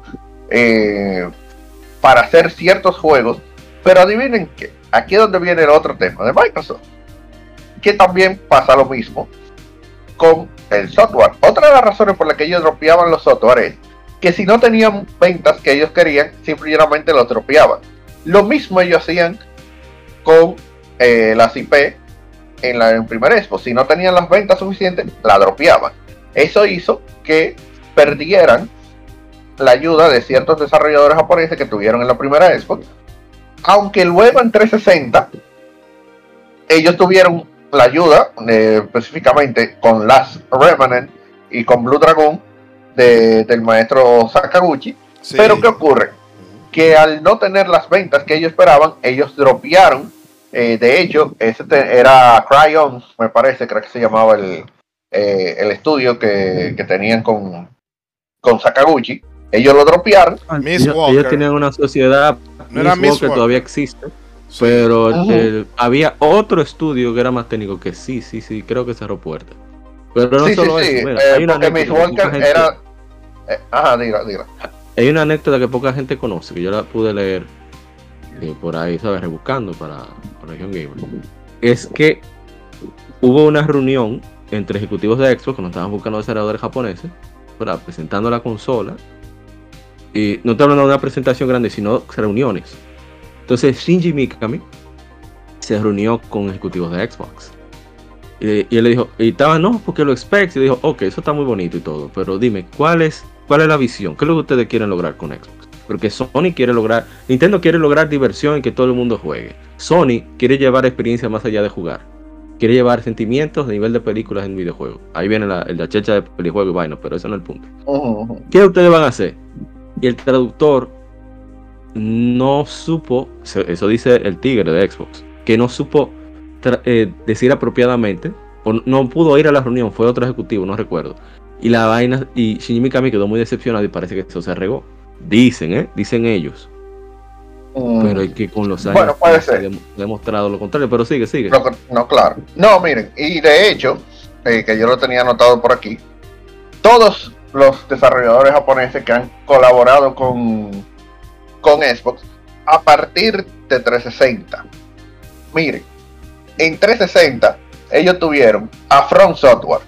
para hacer ciertos juegos. Pero adivinen que aquí es donde viene el otro tema de Microsoft, que también pasa lo mismo con el software. Otra de las razones por las que ellos dropeaban los software es que si no tenían ventas que ellos querían, simplemente los dropeaban. Lo mismo ellos hacían con las IP en primer Expo. Si no tenían las ventas suficientes, la dropeaban. Eso hizo que perdieran la ayuda de ciertos desarrolladores japoneses que tuvieron en la primera Xbox, aunque luego en 360 ellos tuvieron la ayuda específicamente con Last Remnant y con Blue Dragon del maestro Sakaguchi. Sí. Pero ¿qué ocurre? Que al no tener las ventas que ellos esperaban, ellos dropearon. De hecho, ese era Cryon, me parece, creo que se llamaba el estudio que tenían con Sakaguchi. Ellos lo dropearon. Ellos tenían una sociedad, no Miss Walker todavía existe, sí. Pero había otro estudio que era más técnico que sí, creo que cerró puertas. Pero no solo eso. Mira, hay una porque Miss Walker era... diga. Hay una anécdota que poca gente conoce, que yo la pude leer por ahí, ¿sabes? Rebuscando para Región Gamer. Es que hubo una reunión entre ejecutivos de Xbox cuando estaban buscando desarrolladores japoneses, ¿verdad? Presentando la consola. Y no te hablando de una presentación grande, sino reuniones. Entonces Shinji Mikami se reunió con ejecutivos de Xbox. Y él le dijo, y estaba, no, porque lo specs. Y dijo, ok, eso está muy bonito y todo, pero dime, ¿cuál es la visión? ¿Qué es lo que ustedes quieren lograr con Xbox? Porque Nintendo quiere lograr diversión y que todo el mundo juegue. Sony quiere llevar experiencia más allá de jugar. Quiere llevar sentimientos de nivel de películas en videojuegos. Ahí viene la checha de videojuegos y vaina, pero eso no es el punto. ¿Qué ustedes van a hacer? Y el traductor no supo, eso dice el tigre de Xbox, que no supo decir apropiadamente, o no pudo ir a la reunión, fue otro ejecutivo, no recuerdo. Y la vaina, y Shinji Mikami quedó muy decepcionado y parece que eso se regó. Dicen ellos. Pero hay que con los años bueno, puede ser. Se ha demostrado lo contrario, pero sigue. No, claro. No, miren, y de hecho, que yo lo tenía anotado por aquí, todos los desarrolladores japoneses que han colaborado con Xbox a partir de 360. Miren, en 360 ellos tuvieron a From Software,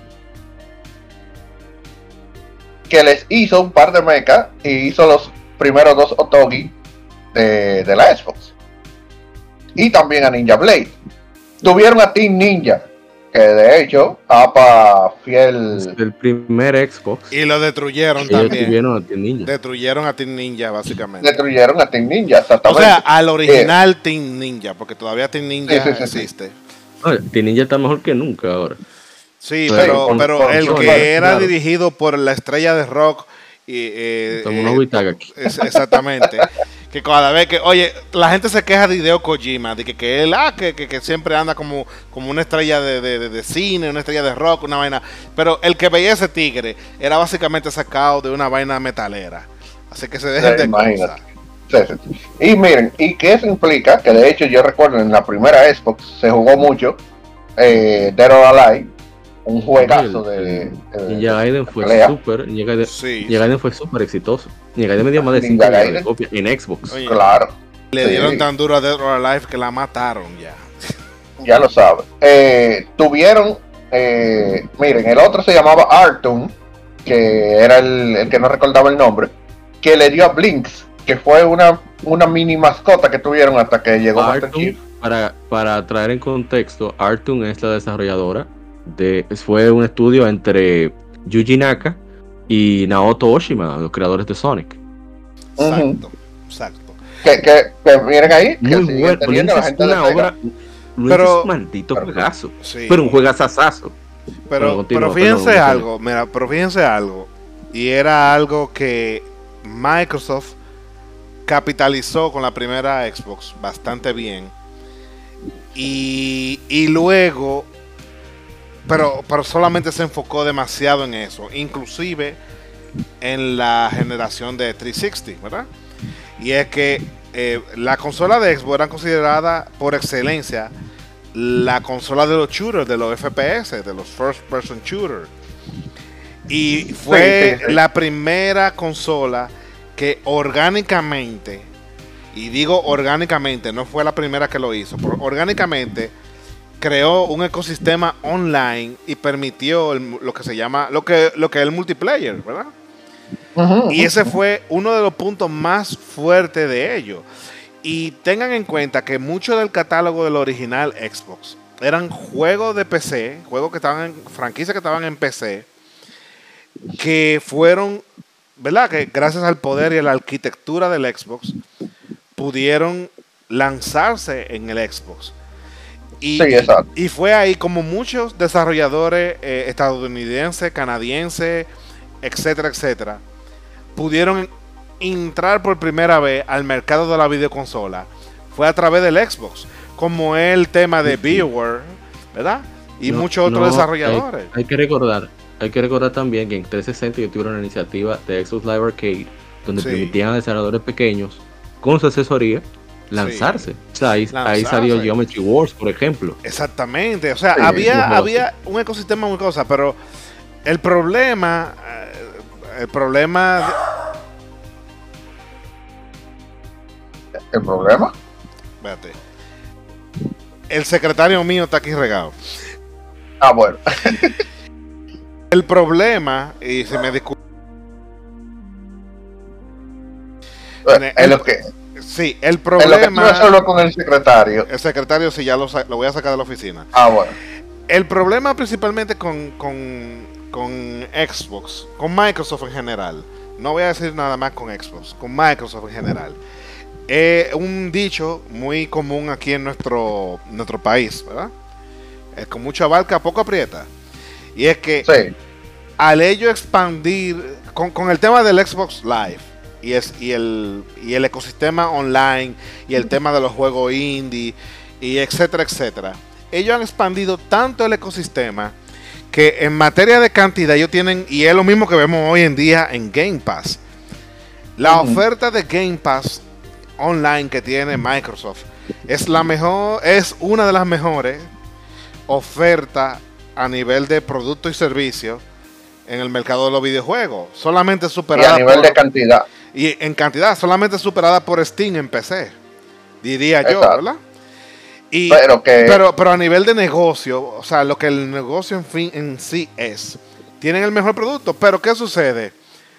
que les hizo un par de mechas y hizo los primeros 2 Otogi de la Xbox. Y también a Ninja Blade. Tuvieron a Team Ninja, que de hecho, APA fiel... El primer Xbox. Y lo destruyeron también. Destruyeron a Team Ninja, básicamente. Destruyeron a Team Ninja, exactamente. O sea, al original Team Ninja, porque todavía Team Ninja existe. Team Ninja está mejor que nunca ahora. Sí, pero el que era dirigido por la estrella de rock exactamente. Que cada vez que, oye, la gente se queja de Hideo Kojima, de que él que siempre anda como una estrella de cine, una estrella de rock, una vaina. Pero el que veía ese tigre era básicamente sacado de una vaina metalera. Así que se dejen de cosas. Sí. Y miren, ¿y qué eso implica? Que de hecho yo recuerdo en la primera Xbox se jugó mucho Dead or Alive, un juegazo de Ninja Gaiden fue súper. Ninja Gaiden fue súper exitoso. Ninja Gaiden me dio más de 5 millones de copias en Xbox. Oye, claro. Le dieron tan duro a Dead or Alive que la mataron ya. Ya lo sabes. Tuvieron, miren, el otro se llamaba Artun, que era el que no recordaba el nombre, que le dio a Blinks, que fue una mini mascota que tuvieron hasta que llegó Master Chief. Para traer en contexto, Artun es la desarrolladora fue un estudio entre Yuji Naka y Naoto Oshima, los creadores de Sonic. Exacto. Que miren ahí, muy bueno. Es una obra, pero es un maldito juegazo. Sí. Pero un juegazazazo. Pero fíjense algo. Y era algo que Microsoft capitalizó con la primera Xbox bastante bien. Y luego, pero solamente se enfocó demasiado en eso, inclusive en la generación de 360, ¿verdad? Y es que la consola de Xbox era considerada por excelencia la consola de los shooters, de los FPS, de los first person shooters. Y fue la primera consola que orgánicamente, y digo orgánicamente, no fue la primera que lo hizo, pero orgánicamente creó un ecosistema online y permitió lo que se llama, lo que es el multiplayer, ¿verdad? Y ese fue uno de los puntos más fuertes de ello. Y tengan en cuenta que mucho del catálogo del original Xbox eran juegos de PC, juegos que estaban franquicias que estaban en PC, que fueron, ¿verdad? Que gracias al poder y a la arquitectura del Xbox pudieron lanzarse en el Xbox. Sí, exacto. Y fue ahí como muchos desarrolladores estadounidenses, canadienses, etcétera, etcétera, pudieron entrar por primera vez al mercado de la videoconsola. Fue a través del Xbox, como el tema de BioWare, ¿verdad? Y muchos otros desarrolladores. Hay que recordar también que en 360 yo tuve una iniciativa de Xbox Live Arcade donde permitían a desarrolladores pequeños con su asesoría lanzarse. O sea, ahí salió Geometry Wars, por ejemplo. Exactamente. O sea, había un ecosistema muy cosa, pero el problema Espérate. El secretario mío está aquí regado. Ah, bueno. El problema, y se me disculpa. Sí, el problema. Solo con el secretario. El secretario, sí, ya lo voy a sacar de la oficina. Ah, bueno. El problema principalmente con Xbox, con Microsoft en general. No voy a decir nada más con Xbox, con Microsoft en general. Un dicho muy común aquí en nuestro país, ¿verdad? Con mucha barca, poco aprieta. Y es que al ello expandir con el tema del Xbox Live y el ecosistema online y el tema de los juegos indie y etcétera, etcétera, ellos han expandido tanto el ecosistema que en materia de cantidad ellos tienen, y es lo mismo que vemos hoy en día en Game Pass. La oferta de Game Pass online que tiene Microsoft es una de las mejores ofertas a nivel de producto y servicio en el mercado de los videojuegos, solamente superada y a nivel de cantidad, y en cantidad solamente superada por Steam en PC, diría yo, ¿verdad? Pero a nivel de negocio, o sea, lo que el negocio en sí es, tienen el mejor producto, pero ¿qué sucede?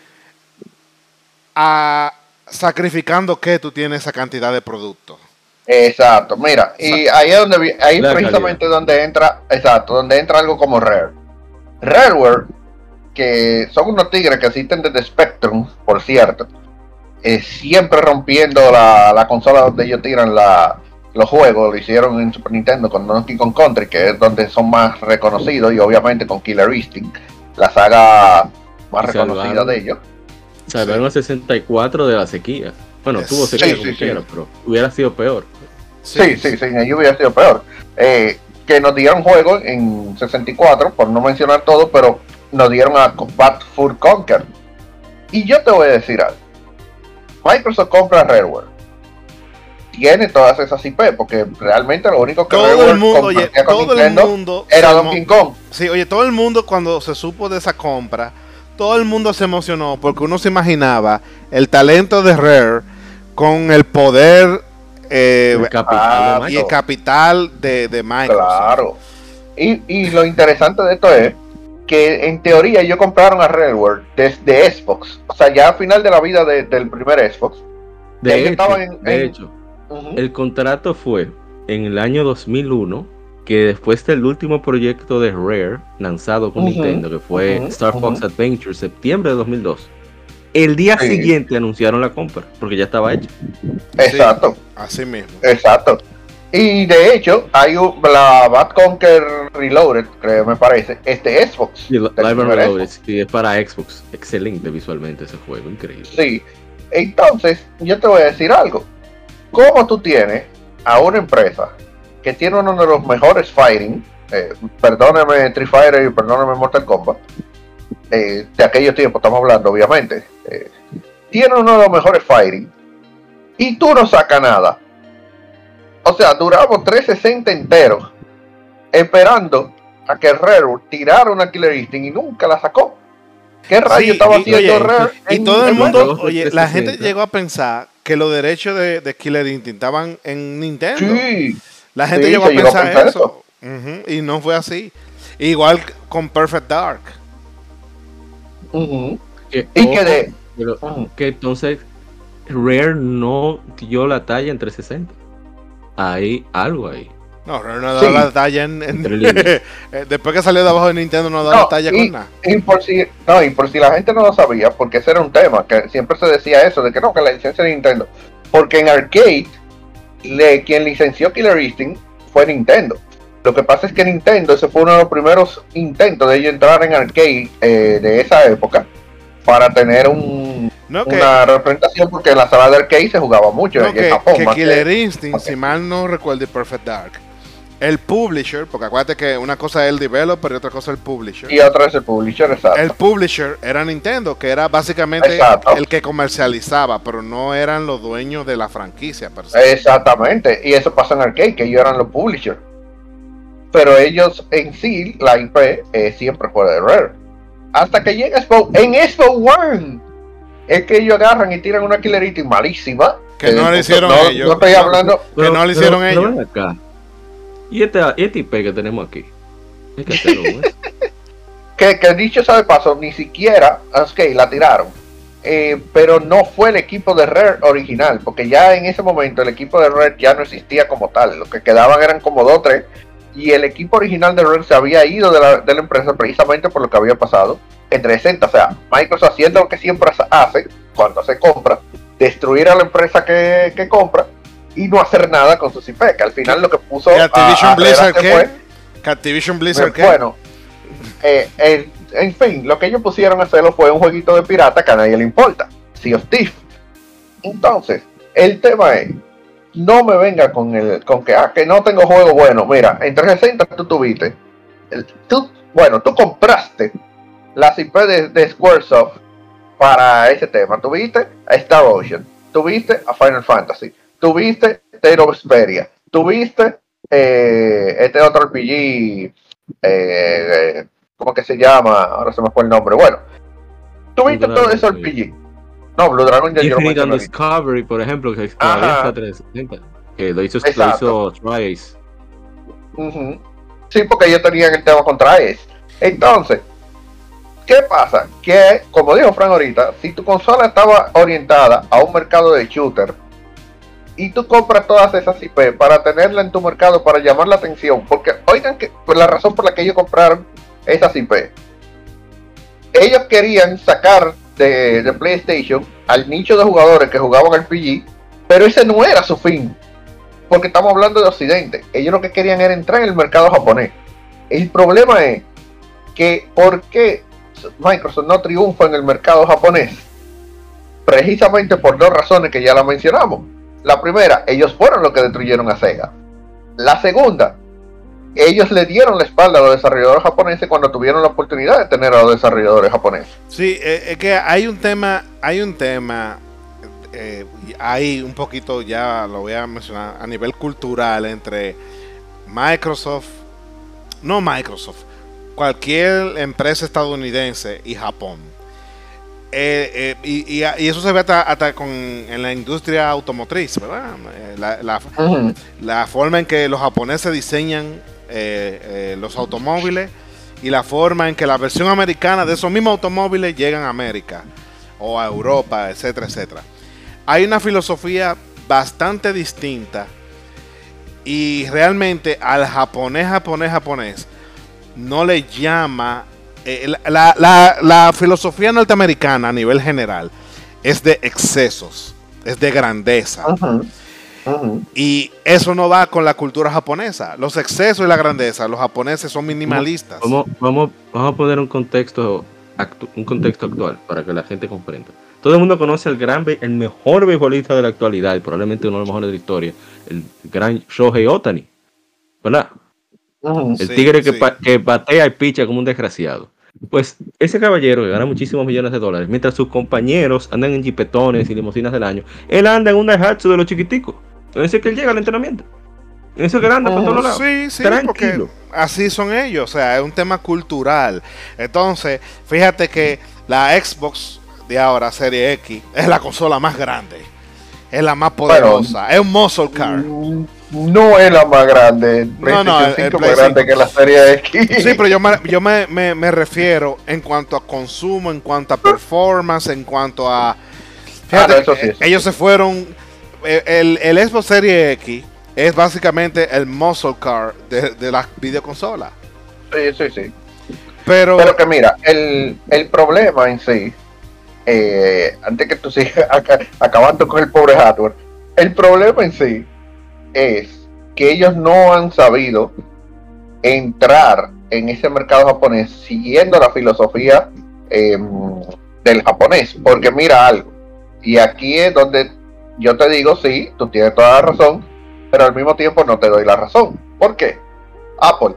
Sacrificando que tú tienes esa cantidad de productos. Exacto, mira, y ahí es precisamente donde entra algo como Rareware, que son unos tigres que existen desde Spectrum, por cierto, siempre rompiendo la consola donde ellos tiran los juegos. Lo hicieron en Super Nintendo con Donkey Kong Country, que es donde son más reconocidos, y obviamente con Killer Instinct, la saga más reconocida de ellos. Salvaron a 64 de la sequía. Bueno, tuvo sequía como quiera, pero hubiera sido peor. Sí, ahí hubiera sido peor. Que nos dieron juegos en 64, por no mencionar todo, pero nos dieron a Bad Fur Conquer. Y yo te voy a decir algo. Microsoft compra Rareware. Tiene todas esas IP, porque realmente lo único que todo el mundo era Donkey Kong. Sí, oye, todo el mundo cuando se supo de esa compra, todo el mundo se emocionó porque uno se imaginaba el talento de Rare con el poder y el capital de Microsoft. Claro. Y lo interesante de esto es que en teoría ellos compraron a Rareware desde Xbox. O sea, ya al final de la vida del primer Xbox. De hecho, el contrato fue en el año 2001, que después del último proyecto de Rare lanzado con Nintendo, que fue Star Fox Adventure, septiembre de 2002. El día siguiente anunciaron la compra, porque ya estaba hecho. Exacto. Sí, así mismo. Exacto. Y de hecho, hay la Bad Conquer Reloaded, creo me parece, Xbox. Sí, Live Reloaded, sí, es para Xbox. Excelente visualmente ese juego, increíble. Sí. Entonces, yo te voy a decir algo. ¿Cómo tú tienes a una empresa que tiene uno de los mejores fighting, perdóneme Street Fighter y perdóneme Mortal Kombat, de aquellos tiempos estamos hablando, obviamente, tiene uno de los mejores fighting, y tú no sacas nada? O sea, duramos 360 enteros esperando a que Rare tirara una Killer Instinct y nunca la sacó. ¿Qué rayo estaba haciendo Rare? Y todo el mundo, la gente llegó a pensar que los derechos de Killer Instinct estaban en Nintendo. Sí. La gente llegó a pensar eso. Y no fue así. Igual con Perfect Dark. Que entonces Rare no dio la talla en 360. Hay algo ahí. No, Rare no da la talla después que salió de abajo de Nintendo no da la talla con nada. Y por si la gente no lo sabía, porque ese era un tema, que siempre se decía eso, de que no, que la licencia de Nintendo. Porque en arcade, quien licenció Killer Instinct fue Nintendo. Lo que pasa es que Nintendo, ese fue uno de los primeros intentos de ellos entrar en arcade de esa época, para tener una representación, porque en la sala de arcade se jugaba mucho en Japón. Que Killer Instinct, si mal no recuerdo, Perfect Dark, el publisher, porque acuérdate que una cosa es el developer y otra cosa es el publisher. Y otra es el publisher, exacto. El publisher era Nintendo, que era básicamente el que comercializaba, pero no eran los dueños de la franquicia. Exactamente, y eso pasó en arcade, que ellos eran los publishers. Pero ellos en sí, la IP siempre fue de Rare. Hasta que llega Xbox. En Xbox One es que ellos agarran y tiran una Killer Instinct malísima. Que no le hicieron ellos. No estoy hablando. Que no le hicieron ellos. Acá. ¿Y este IP que tenemos aquí? Es que hacerlo, que dicho sea de paso, ni siquiera la tiraron. Pero no fue el equipo de Rare original. Porque ya en ese momento el equipo de Rare ya no existía como tal. Lo que quedaban eran como 2 o 3. Y el equipo original de Rare se había ido de la empresa precisamente por lo que había pasado en 360. O sea, Microsoft haciendo lo que siempre hace cuando se compra, destruir a la empresa que compra y no hacer nada con sus IP, que al final lo que puso Activision Blizzard Activision Blizzard bueno, en fin, lo que ellos pusieron a hacerlo fue un jueguito de pirata que a nadie le importa, Sea of Thieves. Entonces, el tema es, no me venga con que no tengo juego bueno. Mira, en 360 tú tuviste, tú compraste las IP de Squaresoft para ese tema. Tuviste a Star Ocean, tuviste a Final Fantasy, tuviste Tale of Vesperia, tuviste este otro RPG, ¿cómo que se llama? Ahora se me fue el nombre. Bueno, tuviste todo eso RPG. No, Blue Dragon ya Infinite and Discovery, por ejemplo, que hasta 360, que lo hizo Tri-Ace. Sí, porque ellos tenían el tema con Tri-Ace. Entonces, ¿qué pasa? Que, como dijo Frank ahorita, si tu consola estaba orientada a un mercado de shooter y tú compras todas esas IP para tenerla en tu mercado, para llamar la atención, porque oigan que por la razón por la que ellos compraron esas IP, ellos querían sacar de PlayStation al nicho de jugadores que jugaban RPG, pero ese no era su fin, porque estamos hablando de Occidente. Ellos lo que querían era entrar en el mercado japonés. El problema es que ¿por qué Microsoft no triunfa en el mercado japonés? Precisamente por 2 razones que ya las mencionamos. La primera, ellos fueron los que destruyeron a Sega. La segunda, ellos le dieron la espalda a los desarrolladores japoneses cuando tuvieron la oportunidad de tener a los desarrolladores japoneses. Sí, es que hay un tema, hay un poquito, ya lo voy a mencionar, a nivel cultural entre cualquier empresa estadounidense y Japón. Y eso se ve hasta en la industria automotriz, ¿verdad? La forma en que los japoneses diseñan los automóviles y la forma en que la versión americana de esos mismos automóviles llegan a América o a Europa, etcétera, etcétera. Hay una filosofía bastante distinta y realmente al japonés no le llama la filosofía norteamericana a nivel general es de excesos, es de grandeza. Y eso no va con la cultura japonesa. Los excesos y la grandeza, los japoneses son minimalistas. Vamos a poner un contexto actual para que la gente comprenda. Todo el mundo conoce el mejor beisbolista de la actualidad y probablemente uno de los mejores de la historia, el gran Shohei Ohtani, ¿verdad? El tigre que batea y picha como un desgraciado. Pues ese caballero que gana muchísimos millones de dólares, mientras sus compañeros andan en jipetones y limusinas del año, él anda en un Daihatsu de los chiquiticos. Entonces que él llega al entrenamiento. Eso que él anda por todos lados. Sí, porque así son ellos. O sea, es un tema cultural. Entonces, fíjate que la Xbox de ahora, Serie X, es la consola más grande. Es la más poderosa. Es un muscle car. No es la más grande. El Play 5 es más grande que la Serie X. Sí, pero yo me refiero en cuanto a consumo, en cuanto a performance, en cuanto a... Fíjate, ellos se fueron... El Xbox Series X es básicamente el muscle car de las videoconsolas. Sí. Pero que mira, el problema en sí, antes que tú sigas acabando con el pobre hardware, el problema en sí es que ellos no han sabido entrar en ese mercado japonés siguiendo la filosofía del japonés. Porque mira algo, y aquí es donde yo te digo, sí, tú tienes toda la razón, pero al mismo tiempo no te doy la razón. ¿Por qué? Apple,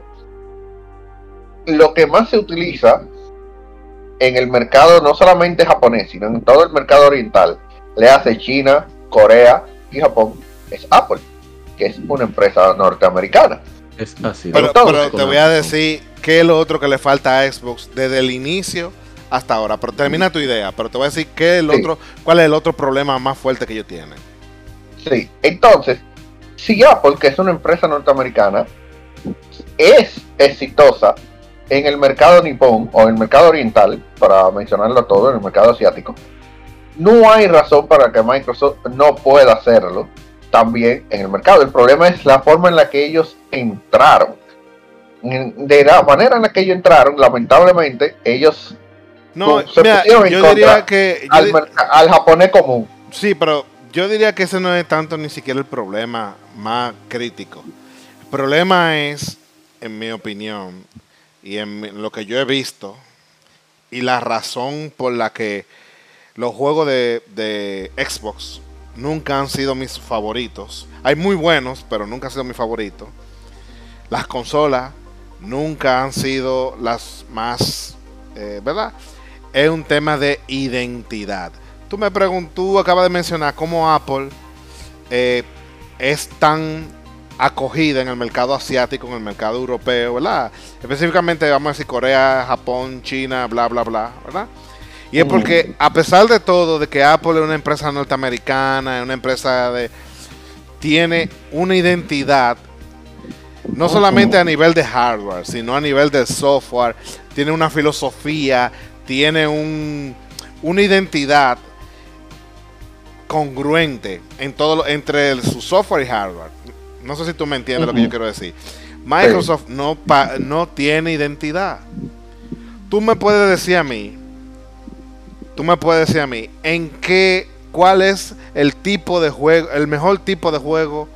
lo que más se utiliza en el mercado no solamente japonés, sino en todo el mercado oriental, le hace China, Corea y Japón, es Apple, que es una empresa norteamericana. Es así. Pero te voy a decir qué es lo otro que le falta a Xbox desde el inicio hasta ahora. Pero termina tu idea, pero te voy a decir cuál es el otro problema más fuerte que ellos tienen. Sí, entonces, si Apple, que es una empresa norteamericana, es exitosa en el mercado nipón o en el mercado oriental, para mencionarlo todo, en el mercado asiático, no hay razón para que Microsoft no pueda hacerlo también en el mercado. El problema es la forma en la que ellos entraron. De la manera en la que ellos entraron, lamentablemente, ellos pusieron en contra al japonés común. Sí, pero yo diría que ese no es tanto ni siquiera el problema más crítico. El problema es, en mi opinión, y en lo que yo he visto, y la razón por la que los juegos de Xbox nunca han sido mis favoritos. Hay muy buenos, pero nunca han sido mis favoritos. Las consolas nunca han sido las más, ¿verdad? Es un tema de identidad. Tú acabas de mencionar cómo Apple es tan acogida en el mercado asiático, en el mercado europeo, ¿verdad? Específicamente vamos a decir Corea, Japón, China, bla, bla, bla, ¿verdad? Y es porque a pesar de todo, de que Apple es una empresa norteamericana, es una empresa tiene una identidad, no solamente a nivel de hardware, sino a nivel de software, tiene una filosofía, tiene una identidad congruente en todo entre su software y hardware. No sé si tú me entiendes lo que yo quiero decir. Microsoft no tiene identidad. Tú me puedes decir a mí, cuál es el tipo de juego, el mejor tipo de juego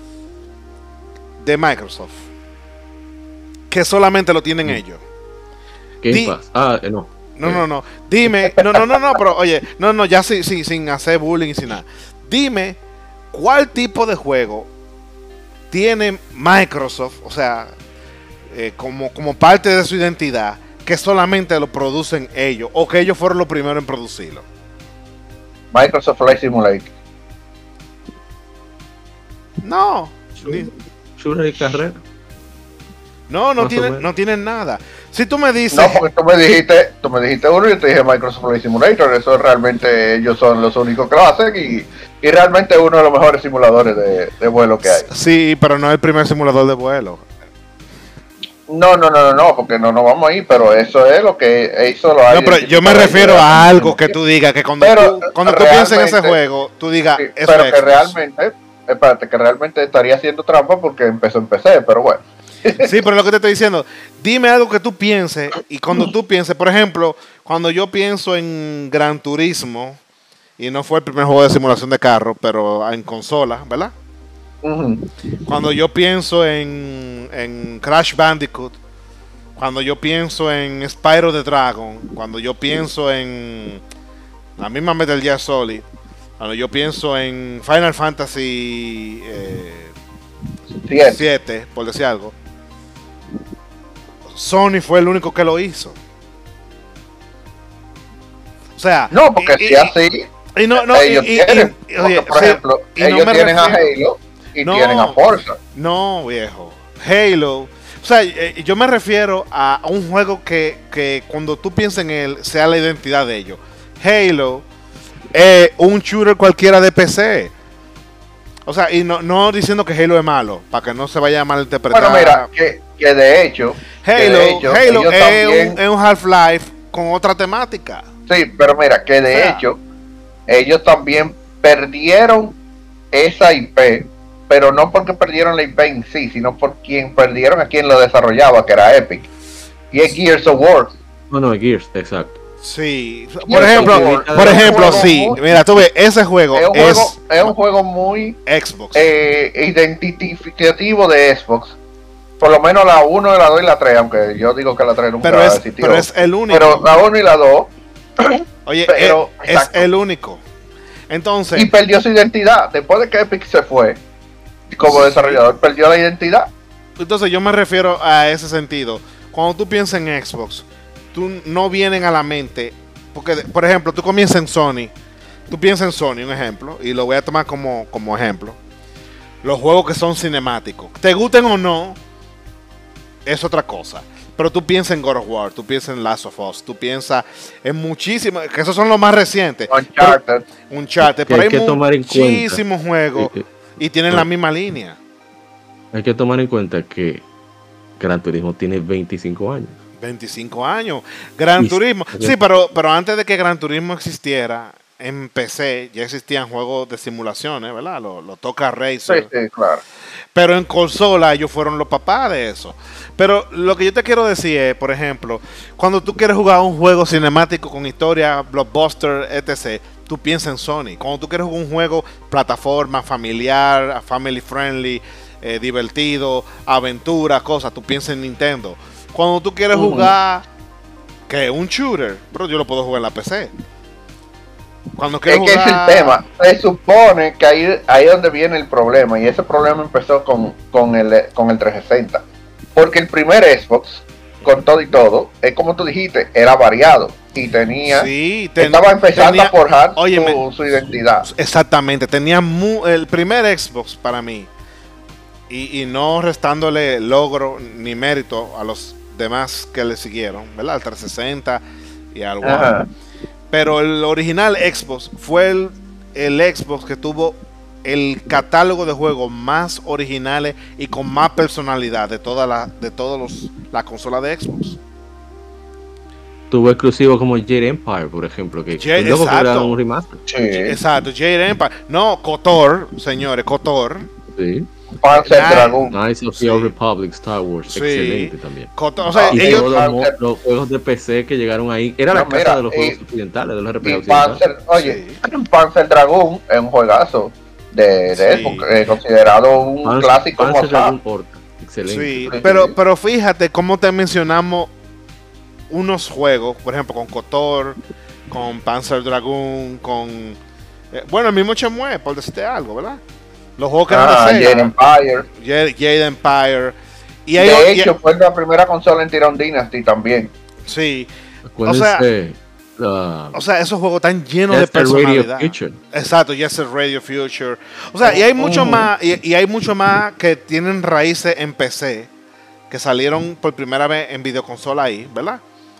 de Microsoft, que solamente lo tienen ellos. Game Pass. No. No. Dime, no, pero oye, ya sin hacer bullying y sin nada. Dime cuál tipo de juego tiene Microsoft, o sea, como parte de su identidad, que solamente lo producen ellos, o que ellos fueron los primeros en producirlo. Microsoft Flight Simulator. No. Shooter y carrera. No tienen nada. Si tú me dices... No, porque tú me dijiste uno y yo te dije Microsoft Flight Simulator. Eso realmente ellos son los únicos que lo hacen y realmente uno de los mejores simuladores de vuelo que hay. Sí, pero no es el primer simulador de vuelo. No, porque no nos vamos a ir, pero eso es lo que hizo lo hay. No, pero yo me refiero a algo que tú digas, que cuando tú piensas en ese juego, tú digas... Sí, pero que realmente estaría haciendo trampa porque empezó en PC, pero bueno. Sí, pero lo que te estoy diciendo, dime algo que tú pienses, y cuando tú pienses, por ejemplo, cuando yo pienso en Gran Turismo, y no fue el primer juego de simulación de carro, pero en consola, ¿verdad? Cuando yo pienso en Crash Bandicoot, cuando yo pienso en Spyro the Dragon, cuando yo pienso en la misma Metal Gear Solid, cuando yo pienso en Final Fantasy 7, por decir algo, Sony fue el único que lo hizo. O sea, no, porque si así ellos tienen, por ejemplo, ellos tienen a Halo y tienen a Forza. No, viejo, Halo, o sea, yo me refiero a un juego que cuando tú piensas en él sea la identidad de ellos. Halo es un shooter cualquiera de PC. O sea, y no diciendo que Halo es malo, para que no se vaya a malinterpretar. Bueno, mira, que de hecho Halo es un Half-Life con otra temática. Sí, pero mira, que de hecho ellos también perdieron esa IP, pero no porque perdieron la IP en sí, sino por quien perdieron a quien lo desarrollaba, que era Epic. Y es Gears of War. No, Gears, exacto. Sí, por ejemplo, sí. Mira, tú ves, ese juego es un juego muy Xbox. Identificativo de Xbox. Por lo menos la 1, la 2 y la 3, aunque yo digo que la 3 nunca existió. Pero es el único. Pero la 1 y la 2. Oye, es el único. Entonces. Y perdió su identidad. Después de que Epic se fue, como desarrollador, perdió la identidad. Entonces yo me refiero a ese sentido. Cuando tú piensas en Xbox, tú no vienen a la mente. Porque, por ejemplo, tú comienzas en Sony. Tú piensas en Sony, un ejemplo. Y lo voy a tomar como ejemplo. Los juegos que son cinemáticos. Te gusten o no, es otra cosa. Pero tú piensas en God of War, tú piensas en Last of Us, tú piensas en muchísimos, que esos son los más recientes. Uncharted, pero hay muchísimos juegos y tienen la misma línea. Hay que tomar en cuenta que Gran Turismo tiene 25 años. 25 años. Gran Turismo. Sí, pero antes de que Gran Turismo existiera, en PC ya existían juegos de simulaciones, ¿verdad? Lo toca Racer. Sí, claro. Pero en consola ellos fueron los papás de eso. Pero lo que yo te quiero decir es, por ejemplo, cuando tú quieres jugar un juego cinemático con historia, blockbuster, etc., tú piensas en Sony. Cuando tú quieres jugar un juego plataforma, familiar, family friendly, divertido, aventura, cosas, tú piensas en Nintendo. Cuando tú quieres jugar, ¿qué? Un shooter, pero yo lo puedo jugar en la PC. Cuando quiero jugar... es el tema. Se supone que ahí es donde viene el problema. Y ese problema empezó con el 360. Porque el primer Xbox, con todo y todo, es como tú dijiste, era variado. Y estaba empezando a forjar su identidad. Exactamente. Tenía el primer Xbox para mí. Y no restándole logro ni mérito a los demás que le siguieron, ¿verdad? Al 360 y al One. Pero el original Xbox fue el Xbox que tuvo el catálogo de juegos más originales y con más personalidad de todas las consolas de Xbox. Tuvo exclusivos como Jade Empire, por ejemplo, que luego crearon un remaster. Sí. Exacto, Jade Empire. No, KOTOR, señores, KOTOR. Sí. Panzer Dragoon. Knights of the Old Republic, Star Wars, excelente también. O sea, y los juegos de PC que llegaron ahí, era la casa de los juegos occidentales, de los RPG occidentales. Panzer Dragoon es un juegazo de Xbox, considerado un clásico. Panzer Dragoon porta, excelente. Sí, pero fíjate cómo te mencionamos unos juegos, por ejemplo, con KOTOR, con Panzer Dragoon, con... bueno, el mismo Shenmue, por decirte algo, ¿verdad? Los juegos que eran de Sega. Jade Empire. Y de hecho, fue la primera consola en Tron Dynasty también. Sí. O sea, esos juegos están llenos de personalidad. Exacto, Yes Radio Future. O sea, y hay mucho más, y hay mucho más que tienen raíces en PC, que salieron por primera vez en videoconsola ahí, ¿verdad?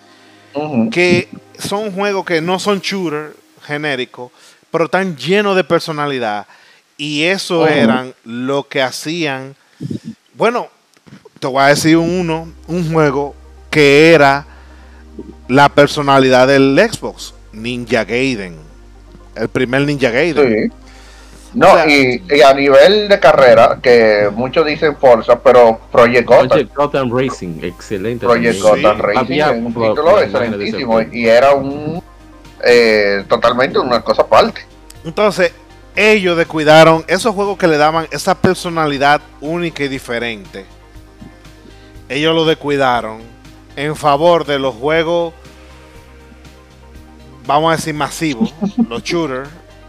Que son juegos que no son shooter genéricos, pero están llenos de personalidad. Y eso eran lo que hacían. Bueno, te voy a decir un juego que era la personalidad del Xbox, Ninja Gaiden. El primer Ninja Gaiden. Sí. No, o sea, y a nivel de carrera, que muchos dicen Forza, pero Project Gotham Racing, excelente. Project Gotham Racing, un título excelentísimo. Y era totalmente una cosa aparte. Entonces, ellos descuidaron esos juegos que le daban esa personalidad única y diferente. Ellos lo descuidaron en favor de los juegos, vamos a decir, masivos, los shooters,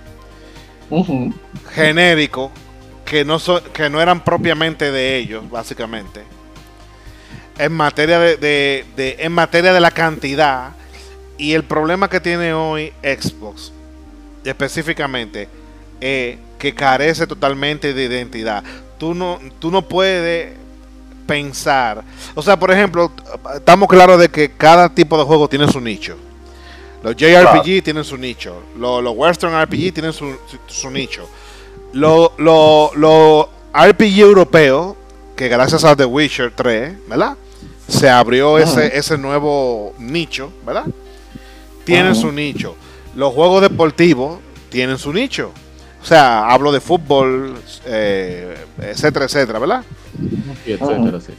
genéricos, que no eran propiamente de ellos, básicamente. En materia en materia de la cantidad. Y el problema que tiene hoy Xbox, específicamente, que carece totalmente de identidad. Tú no puedes pensar. O sea, por ejemplo, estamos claros de que cada tipo de juego tiene su nicho. Los JRPG tienen su nicho. Los Western RPG tienen su nicho. Los RPG europeos, que gracias a The Witcher 3, ¿verdad? Se abrió ese nuevo nicho, ¿verdad? Tienen su nicho. Los juegos deportivos tienen su nicho. O O sea, hablo de fútbol, etcétera, etcétera, ¿verdad? Etcétera, sí.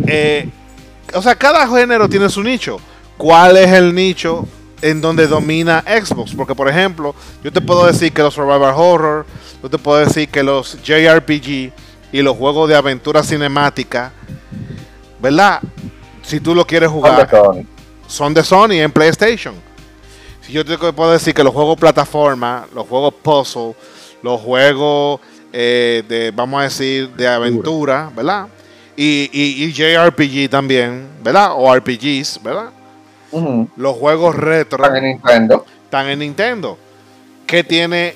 O sea, cada género tiene su nicho. ¿Cuál es el nicho en donde domina Xbox? Porque, por ejemplo, yo te puedo decir que los survival horror, yo te puedo decir que los JRPG y los juegos de aventura cinemática, ¿verdad? Si tú lo quieres jugar, son de Sony en PlayStation. Si yo te puedo decir que los juegos plataforma, los juegos puzzle, los juegos vamos a decir, de aventura, ¿verdad? Y JRPG también, ¿verdad? O RPGs, ¿verdad? Los juegos retro están en Nintendo. ¿Qué tiene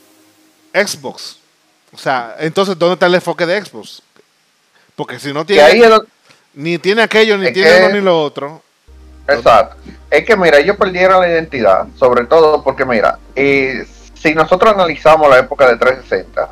Xbox? O sea, entonces, ¿dónde está el enfoque de Xbox? Porque si no tiene... Ni tiene aquello, ni tiene uno ni lo otro. Exacto. Es que mira, ellos perdieron la identidad. Sobre todo porque mira, si nosotros analizamos la época de 360,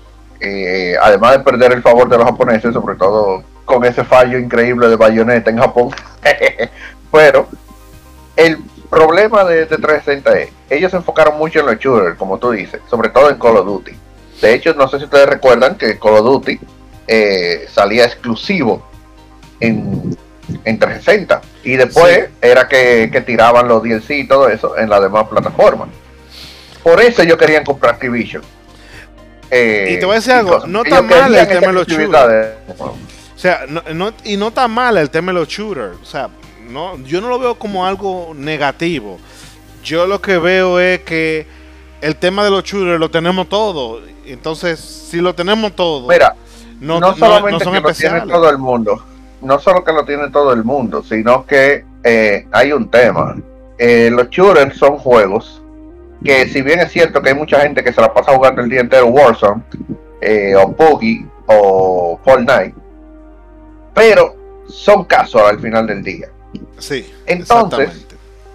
además de perder el favor de los japoneses, sobre todo con ese fallo increíble de Bayonetta en Japón, pero el problema de 360 es, ellos se enfocaron mucho en los shooters, como tú dices, sobre todo en Call of Duty. De hecho, no sé si ustedes recuerdan que Call of Duty salía exclusivo en 360 y después era que tiraban los DLC y todo eso en las demás plataformas. Por eso ellos querían comprar Activision. Y te voy a decir algo, no está mal el tema de los shooters. O sea, no está mal el tema de los shooters. O sea, yo no lo veo como algo negativo. Yo lo que veo es que el tema de los shooters lo tenemos todo. Entonces, si lo tenemos todo, mira, no solamente son que lo tiene todo el mundo. No solo que lo tiene todo el mundo, sino que hay un tema. Los shooters son juegos que, si bien es cierto que hay mucha gente que se la pasa jugando el día entero Warzone, o PUBG, o Fortnite, pero son casos al final del día. Sí, entonces,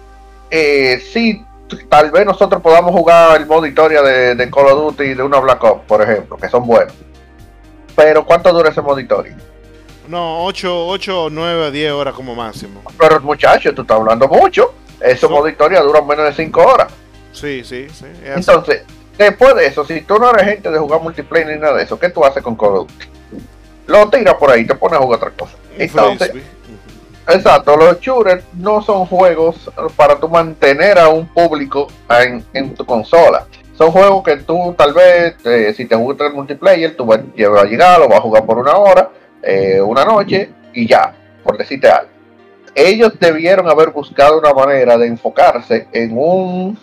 sí, tal vez nosotros podamos jugar el modo historia de Call of Duty y de una Black Ops, por ejemplo, que son buenos. Pero ¿cuánto dura ese modo historia? No, 8, 9, 10 horas como máximo. Pero muchachos, tú estás hablando mucho. Esos modos historia duran menos de 5 horas. Sí. Entonces, después de eso, si tú no eres gente de jugar multiplayer ni nada de eso, ¿qué tú haces con Call of Duty? Lo tiras por ahí y te pones a jugar otra cosa. Entonces, exacto, los shooters no son juegos para tú mantener a un público en tu consola. Son juegos que tú tal vez, si te gusta el multiplayer, tú vas a llegar, lo vas a jugar por una hora, una noche y ya, por decirte algo. Ellos debieron haber buscado una manera de enfocarse en un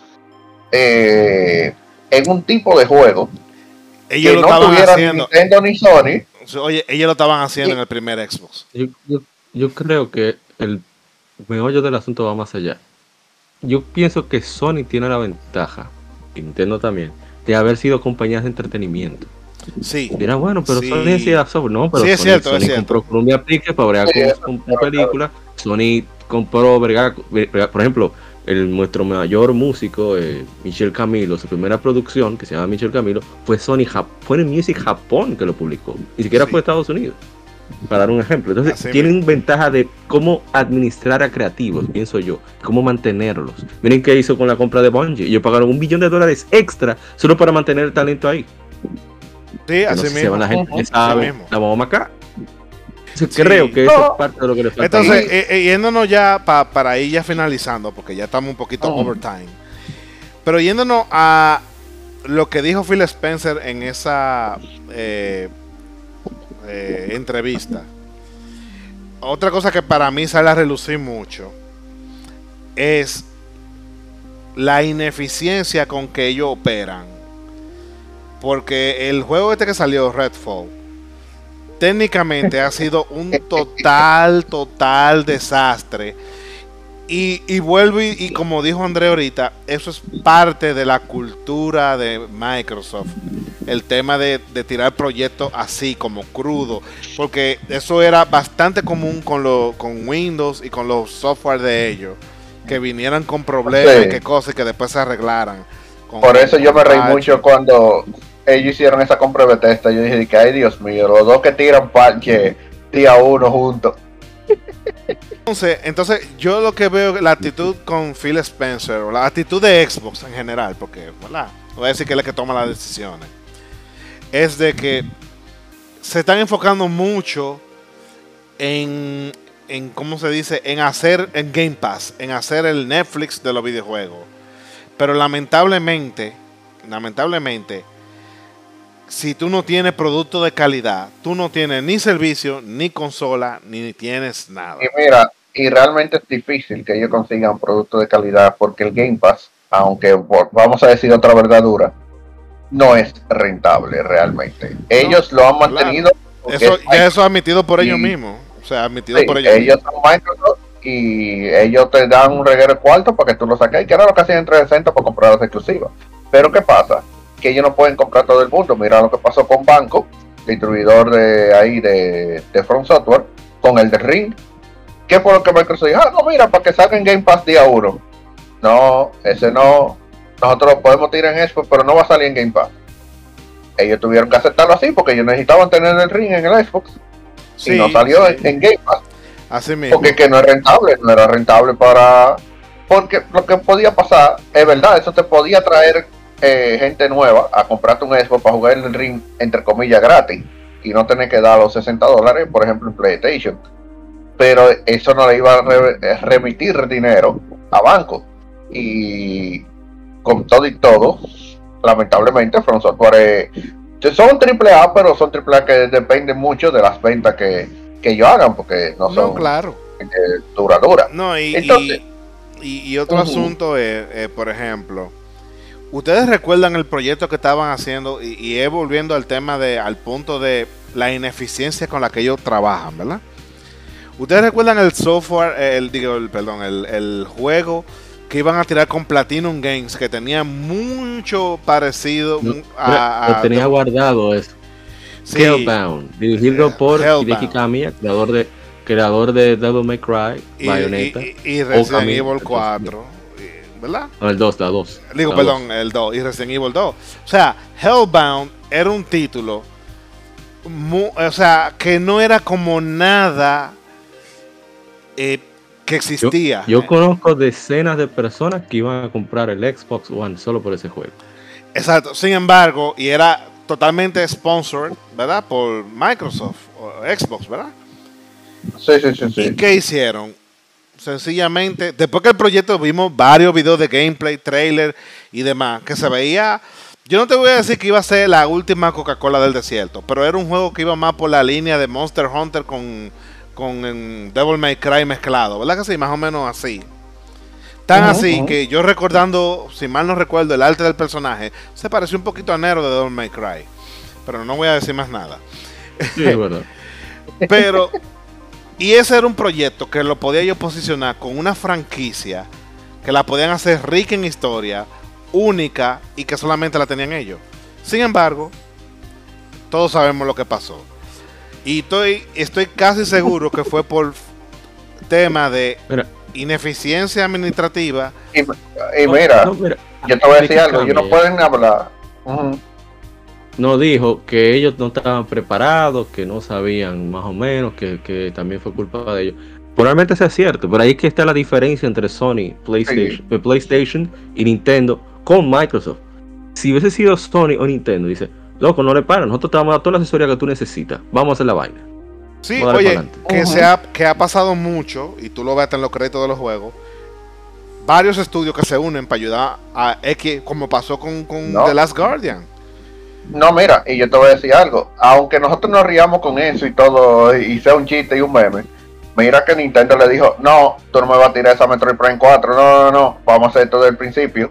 tipo de juego ellos que no tuvieran haciendo. Nintendo ni Sony. Oye, ellos lo estaban haciendo en el primer Xbox. Yo creo que el meollo del asunto va más allá. Yo pienso que Sony tiene la ventaja, y Nintendo también, de haber sido compañías de entretenimiento. Sí. Mira, bueno, pero sí. Sony hacía software, no, pero sí, Sony compró Columbia Pictures para bregar con películas. Sony compró por ejemplo, nuestro mayor músico, Michel Camilo, su primera producción, que se llama Michel Camilo, fue en Music Japón que lo publicó. Ni siquiera fue Estados Unidos, para dar un ejemplo. Entonces, tienen ventaja de cómo administrar a creativos, pienso yo, cómo mantenerlos. Miren qué hizo con la compra de Bungie. Ellos pagaron $1 billón extra solo para mantener el talento ahí. Sí, así mismo. La gente que sabe, la vamos acá. Creo que eso es parte de lo que le falta. Entonces, yéndonos ya para ir ya finalizando, porque ya estamos un poquito overtime, pero yéndonos a lo que dijo Phil Spencer en esa entrevista. Otra cosa que para mí sale a relucir mucho es la ineficiencia con que ellos operan, porque el juego que salió, Redfall, técnicamente ha sido un total desastre. Y vuelvo y como dijo André ahorita, eso es parte de la cultura de Microsoft. El tema de tirar proyectos así, como crudo. Porque eso era bastante común con Windows y con los software de ellos. Que vinieran con problemas, que cosas que después se arreglaran. Por eso yo me reí mucho cuando ellos hicieron esa compra de Bethesda. Yo dije que ay Dios mío, los dos que tiran parche día uno juntos. Entonces, yo lo que veo, la actitud con Phil Spencer, o la actitud de Xbox en general, porque, ¿verdad? Voy a decir que es el que toma las decisiones, es de que se están enfocando mucho en ¿cómo se dice? En hacer en Game Pass, en hacer el Netflix de los videojuegos. Pero lamentablemente, si tú no tienes producto de calidad, tú no tienes ni servicio, ni consola, ni tienes nada. Y mira, y realmente es difícil que ellos consigan producto de calidad porque el Game Pass, aunque vamos a decir otra verdad dura, no es rentable realmente. Ellos lo han mantenido. Claro. Eso es admitido por ellos mismos. O sea, admitido por ellos mismos. Son Microsoft y ellos te dan un reguero de cuarto para que tú lo saques, que era lo que hacían en 360 para comprar las exclusivas. Pero ¿qué pasa? Que ellos no pueden comprar todo el mundo. Mira lo que pasó con Banco, distribuidor de From Software, con el de Ring. ¿Qué fue lo que Microsoft dijo? No, mira, para que salga en Game Pass día 1. No, ese no. Nosotros lo podemos tirar en Xbox, pero no va a salir en Game Pass. Ellos tuvieron que aceptarlo así porque ellos necesitaban tener el Ring en el Xbox. Sí, y no salió en Game Pass. Así mismo. Porque que no es rentable, no era rentable para... Porque lo que podía pasar, es verdad, eso te podía traer gente nueva a comprarte un Xbox para jugar el Ring, entre comillas, gratis. Y no tener que dar los $60, por ejemplo, en PlayStation. Pero eso no le iba a remitir dinero a Banco. Y con todo y todo, lamentablemente, From Software son AAA, pero son AAA que dependen mucho de las ventas que ellos hagan, porque no son claro. Duraduras. No, y otro asunto es, por ejemplo, ustedes recuerdan el proyecto que estaban haciendo, y es volviendo al tema al punto de la ineficiencia con la que ellos trabajan, ¿verdad? Ustedes recuerdan el software, el juego que iban a tirar con Platinum Games, que tenía mucho parecido lo tenía guardado eso. Sí, Hellbound, dirigido por Hideki Kamiya, creador de Devil May Cry, Bayonetta y Resident Evil 4, ¿verdad? No, el 2, la 2. Digo, perdón, el 2 y Resident Evil 2. O sea, Hellbound era un título, o sea, que no era como nada que existía. Yo conozco decenas de personas que iban a comprar el Xbox One solo por ese juego. Exacto. Sin embargo, y era totalmente sponsored, ¿verdad? Por Microsoft o Xbox, ¿verdad? Sí. ¿Y qué hicieron? Sencillamente, después que el proyecto vimos varios videos de gameplay, trailer y demás, que se veía... Yo no te voy a decir que iba a ser la última Coca-Cola del desierto, pero era un juego que iba más por la línea de Monster Hunter con Devil May Cry mezclado, ¿verdad que sí? Más o menos así. Tan así que yo recordando, si mal no recuerdo, el arte del personaje, se pareció un poquito a Nero de Devil May Cry. Pero no voy a decir más nada. Sí, es verdad. Pero, y ese era un proyecto que lo podía yo posicionar con una franquicia que la podían hacer rica en historia, única y que solamente la tenían ellos. Sin embargo, todos sabemos lo que pasó. Y estoy casi seguro que fue por tema de ineficiencia administrativa. Y mira, yo te voy a decir algo, ellos no pueden hablar. No, dijo que ellos no estaban preparados, que no sabían más o menos, que también fue culpa de ellos. Probablemente sea cierto, pero ahí que está la diferencia entre Sony, PlayStation y Nintendo con Microsoft. Si hubiese sido Sony o Nintendo, dice, loco, no le paran, nosotros te vamos a dar toda la asesoría que tú necesitas, vamos a hacer la vaina. Sí, oye, que ha pasado mucho, y tú lo ves en los créditos de los juegos, varios estudios que se unen para ayudar a X, como pasó con The Last Guardian. No, mira, y yo te voy a decir algo, aunque nosotros nos riamos con eso y todo, y sea un chiste y un meme, mira que Nintendo le dijo, no, tú no me vas a tirar esa Metroid Prime 4, no, vamos a hacer todo desde el principio.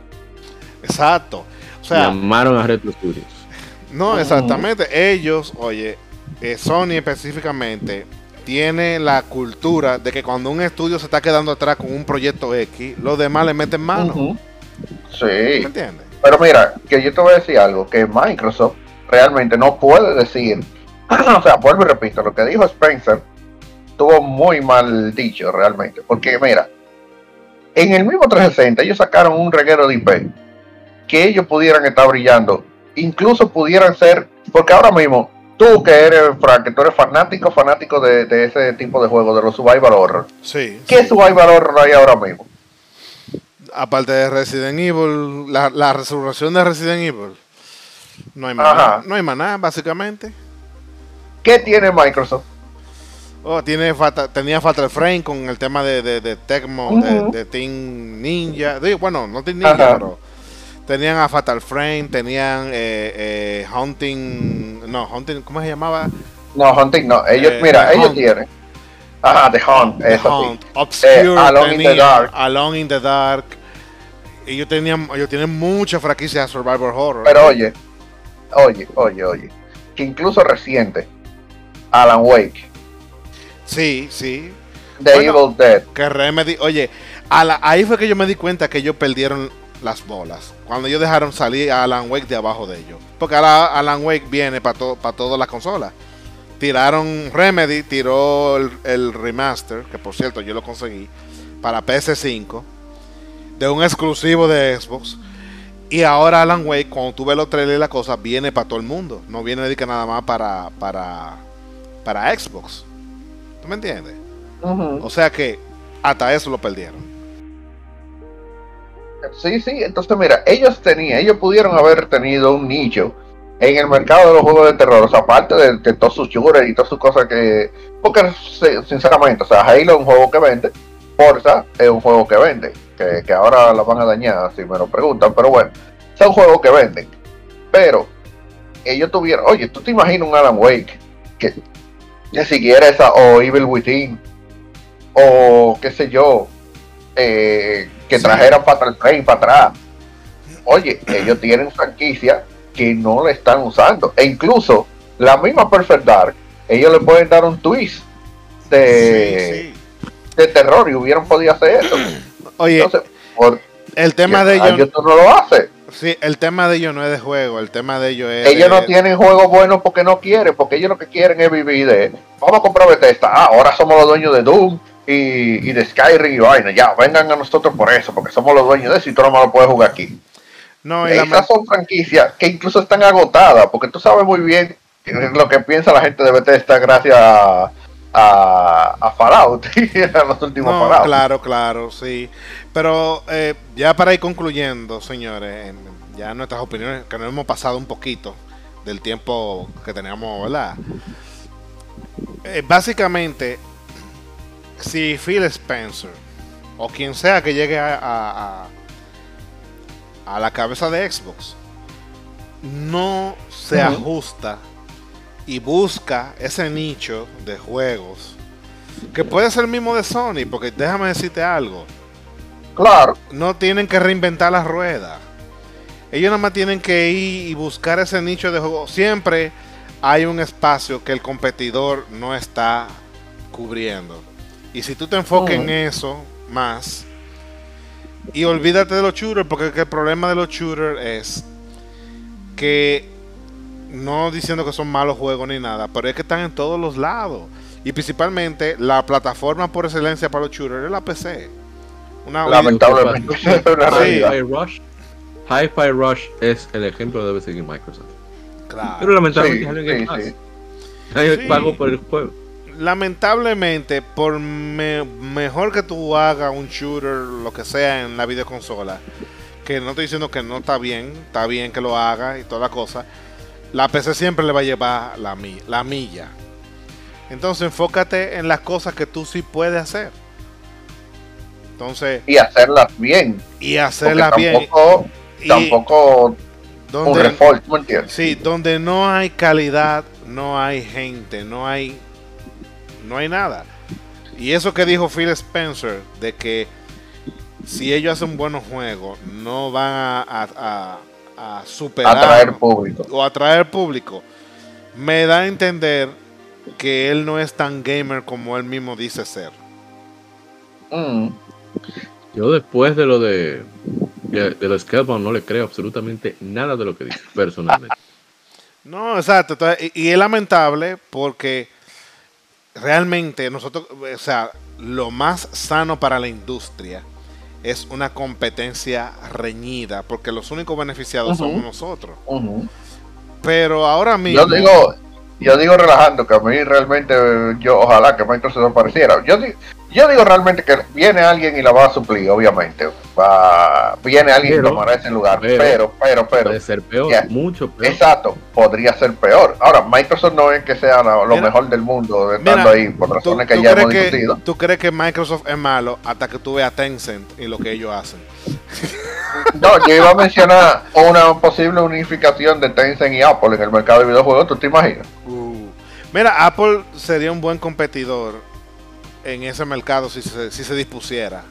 Exacto. O sea, llamaron a Retro Studios. No, exactamente. Ellos, oye, Sony específicamente, tiene la cultura de que cuando un estudio se está quedando atrás con un proyecto X, los demás le meten mano. Sí. ¿Me entiendes? Pero mira, que yo te voy a decir algo, que Microsoft realmente no puede decir, o sea, vuelvo y repito, lo que dijo Spencer estuvo muy mal dicho realmente, porque mira, en el mismo 360 ellos sacaron un reguero de IP que ellos pudieran estar brillando, incluso pudieran ser, porque ahora mismo tú que eres, Frank, que tú eres fanático de ese tipo de juegos, de los survival horror. Sí. ¿Qué survival horror hay ahora mismo? Aparte de Resident Evil, la resurrección de Resident Evil. No hay más nada, básicamente. ¿Qué tiene Microsoft? Tenía Fatal Frame con el tema de Tecmo, de Team Ninja. Bueno, no Team Ninja, pero tenían a Fatal Frame, tenían Hunting, ¿cómo se llamaba? No, Hunting no. Ellos tienen. The Hunt. Obscure, Alone in the Dark. Ellos tienen mucha franquicia de Survivor Horror. Pero oye. Que incluso reciente. Alan Wake. Sí. The Evil Dead. Que Remedy. Oye, ahí fue que yo me di cuenta que ellos perdieron las bolas. Cuando ellos dejaron salir a Alan Wake de abajo de ellos. Porque ahora Alan Wake viene para todas las consolas. Remedy tiró el remaster, que por cierto yo lo conseguí, para PS5, de un exclusivo de Xbox. Y ahora Alan Wake, cuando tú ves los trailers y la cosa, viene para todo el mundo. No viene de que nada más para Xbox. ¿Tú me entiendes? O sea que hasta eso lo perdieron. Sí, entonces mira, ellos pudieron haber tenido un nicho en el mercado de los juegos de terror, o sea, aparte de todos sus shooters y todas sus cosas porque sinceramente, o sea, Halo es un juego que vende, Forza es un juego que vende, que ahora lo van a dañar si me lo preguntan, pero bueno, son juegos que venden. Pero ellos tuvieron, oye, tú te imaginas un Alan Wake que siquiera o Evil Within o qué sé yo, que trajeran Fatal Frame para atrás. Oye, ellos tienen franquicia que no le están usando, e incluso la misma Perfect Dark, ellos le pueden dar un twist de terror y hubieran podido hacer eso. Oye, entonces, el tema de ellos no lo hace. Sí, el tema de ellos no es de juego, el tema de ellos es... Ellos no tienen juegos buenos porque no quieren, porque ellos lo que quieren es vivir vamos a comprar Bethesda, ahora somos los dueños de Doom y de Skyrim y vaina, ya, vengan a nosotros por eso, porque somos los dueños de eso y tú no me lo puedes jugar aquí. No, esas son franquicias que incluso están agotadas, porque tú sabes muy bien lo que piensa la gente de Bethesda gracias a Fallout y a los últimos Fallout. Claro, sí. Pero ya para ir concluyendo, señores, ya nuestras opiniones, que nos hemos pasado un poquito del tiempo que teníamos, ¿verdad? Básicamente, si Phil Spencer o quien sea que llegue a la cabeza de Xbox no se ajusta y busca ese nicho de juegos que puede ser el mismo de Sony, porque déjame decirte algo, claro, no tienen que reinventar la rueda, ellos nada más tienen que ir y buscar ese nicho de juegos. Siempre hay un espacio que el competidor no está cubriendo, y si tú te enfocas en eso más y olvídate de los shooters, porque el problema de los shooters es que, no diciendo que son malos juegos ni nada, pero es que están en todos los lados. Y principalmente la plataforma por excelencia para los shooters es la PC. Lamentablemente. Hi-Fi Rush es el ejemplo que debe seguir Microsoft. Claro. Pero lamentablemente hay pago por el juego. Lamentablemente, por mejor que tú hagas un shooter, lo que sea en la videoconsola, que no estoy diciendo que no está bien que lo haga y toda la cosa, la PC siempre le va a llevar la milla. Entonces enfócate en las cosas que tú sí puedes hacer. Entonces, y hacerlas bien. Tampoco un reform, ¿me entiendes? Sí, donde no hay calidad, no hay gente, no hay nada. Y eso que dijo Phil Spencer, de que si ellos hacen buenos juegos, no van a superar atraer público, me da a entender que él no es tan gamer como él mismo dice ser. Yo después de lo de los Scalebound no le creo absolutamente nada de lo que dice, personalmente. No, exacto. Y es lamentable porque realmente nosotros, o sea, lo más sano para la industria es una competencia reñida, porque los únicos beneficiados somos nosotros. Pero ahora mismo... Yo digo, yo digo relajando que a mí realmente, ojalá que Microsoft apareciera. Yo digo realmente que viene alguien y la va a suplir, obviamente. Viene alguien y tomará ese lugar. Pero. Puede ser peor, mucho peor. Exacto, podría ser peor. Ahora, Microsoft no es que sea lo mejor del mundo, estando ahí, por razones que ya hemos discutido. ¿Tú crees que Microsoft es malo hasta que tú veas Tencent y lo que ellos hacen? No, yo iba a mencionar una posible unificación de Tencent y Apple en el mercado de videojuegos, ¿tú te imaginas? Mira, Apple sería un buen competidor en ese mercado si se dispusiera.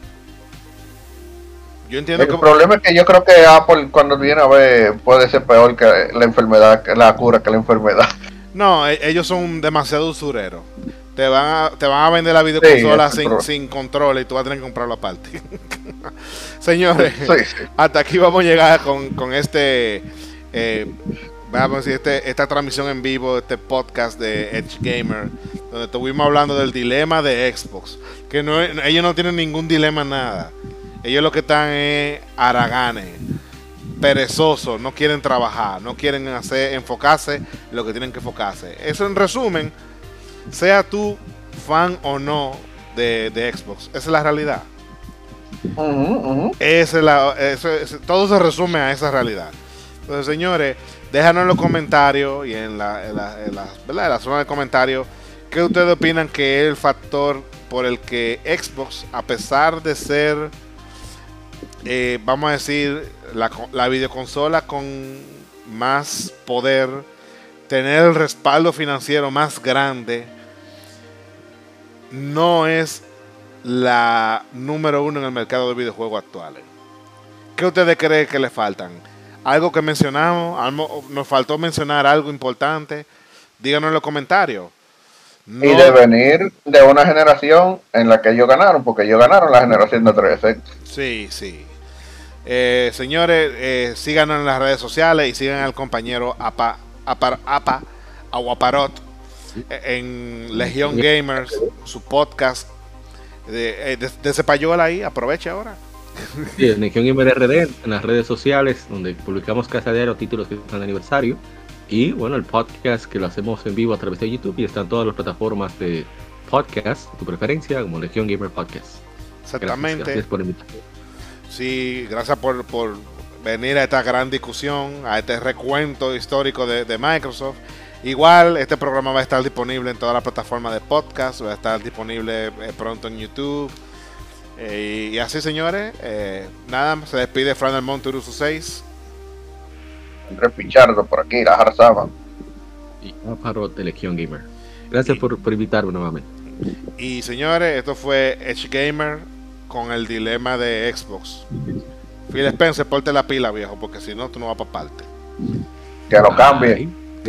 Yo entiendo el problema es que yo creo que Apple cuando viene a ver puede ser peor que la enfermedad, que la cura que la enfermedad. No, ellos son demasiado usureros. Te van a vender la videoconsola sin control y tú vas a tener que comprarlo aparte. Señores, hasta aquí vamos a llegar con este, vamos a decir, esta transmisión en vivo, este podcast de Edge Gamer, donde estuvimos hablando del dilema de Xbox. Que ellos no tienen ningún dilema, nada. Ellos lo que están es haraganes, perezosos, no quieren trabajar, no quieren enfocarse en lo que tienen que enfocarse. Eso en resumen, sea tú fan o no de Xbox, esa es la realidad. Todo se resume a esa realidad. Entonces, señores, déjanos en los comentarios y en la zona de comentarios qué ustedes opinan que es el factor por el que Xbox, a pesar de ser vamos a decir la videoconsola con más poder, tener el respaldo financiero más grande, no es la número uno en el mercado de videojuegos actuales. ¿Qué ustedes creen que le faltan? ¿Algo que mencionamos? ¿Nos faltó mencionar algo importante? Díganos en los comentarios. No. Y de venir de una generación en la que ellos ganaron, porque ellos ganaron la generación de 360. Sí. Señores, síganos en las redes sociales y sigan al compañero Aguaparot en Legion Gamers, su podcast de Cepayola ahí, aproveche ahora. Sí, en Legion Gamer RD, en las redes sociales, donde publicamos cada diario títulos que están de aniversario. Y bueno, el podcast que lo hacemos en vivo a través de YouTube y están todas las plataformas de podcast, de tu preferencia, como Legion Gamer Podcast. Exactamente. Gracias por invitarme. Sí, gracias por venir a esta gran discusión, a este recuento histórico de Microsoft. Igual, este programa va a estar disponible en todas las plataformas de podcast, va a estar disponible pronto en YouTube. Y así, señores, nada, se despide Fran del Monte Uruzu 6. Andrés Pichardo por aquí, la Jarzaba. Y Parot de Legion Gamer. Gracias por invitarme nuevamente. Y señores, esto fue Edge Gamer con el dilema de Xbox. Phil Spencer, ponte la pila, viejo, porque si no, tú no vas para parte. Que lo cambie.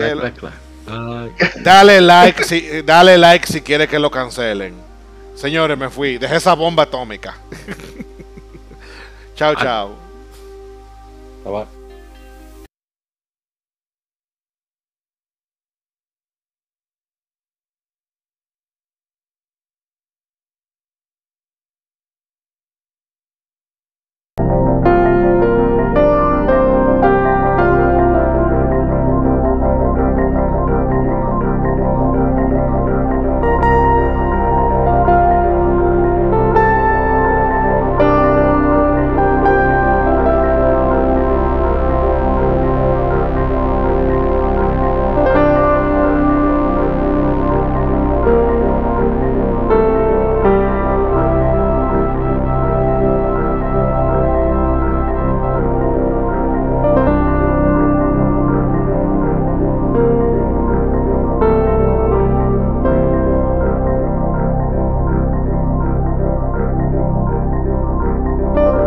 Dale like si quieres que lo cancelen. Señores, me fui. Dejé esa bomba atómica. Chao. Bye.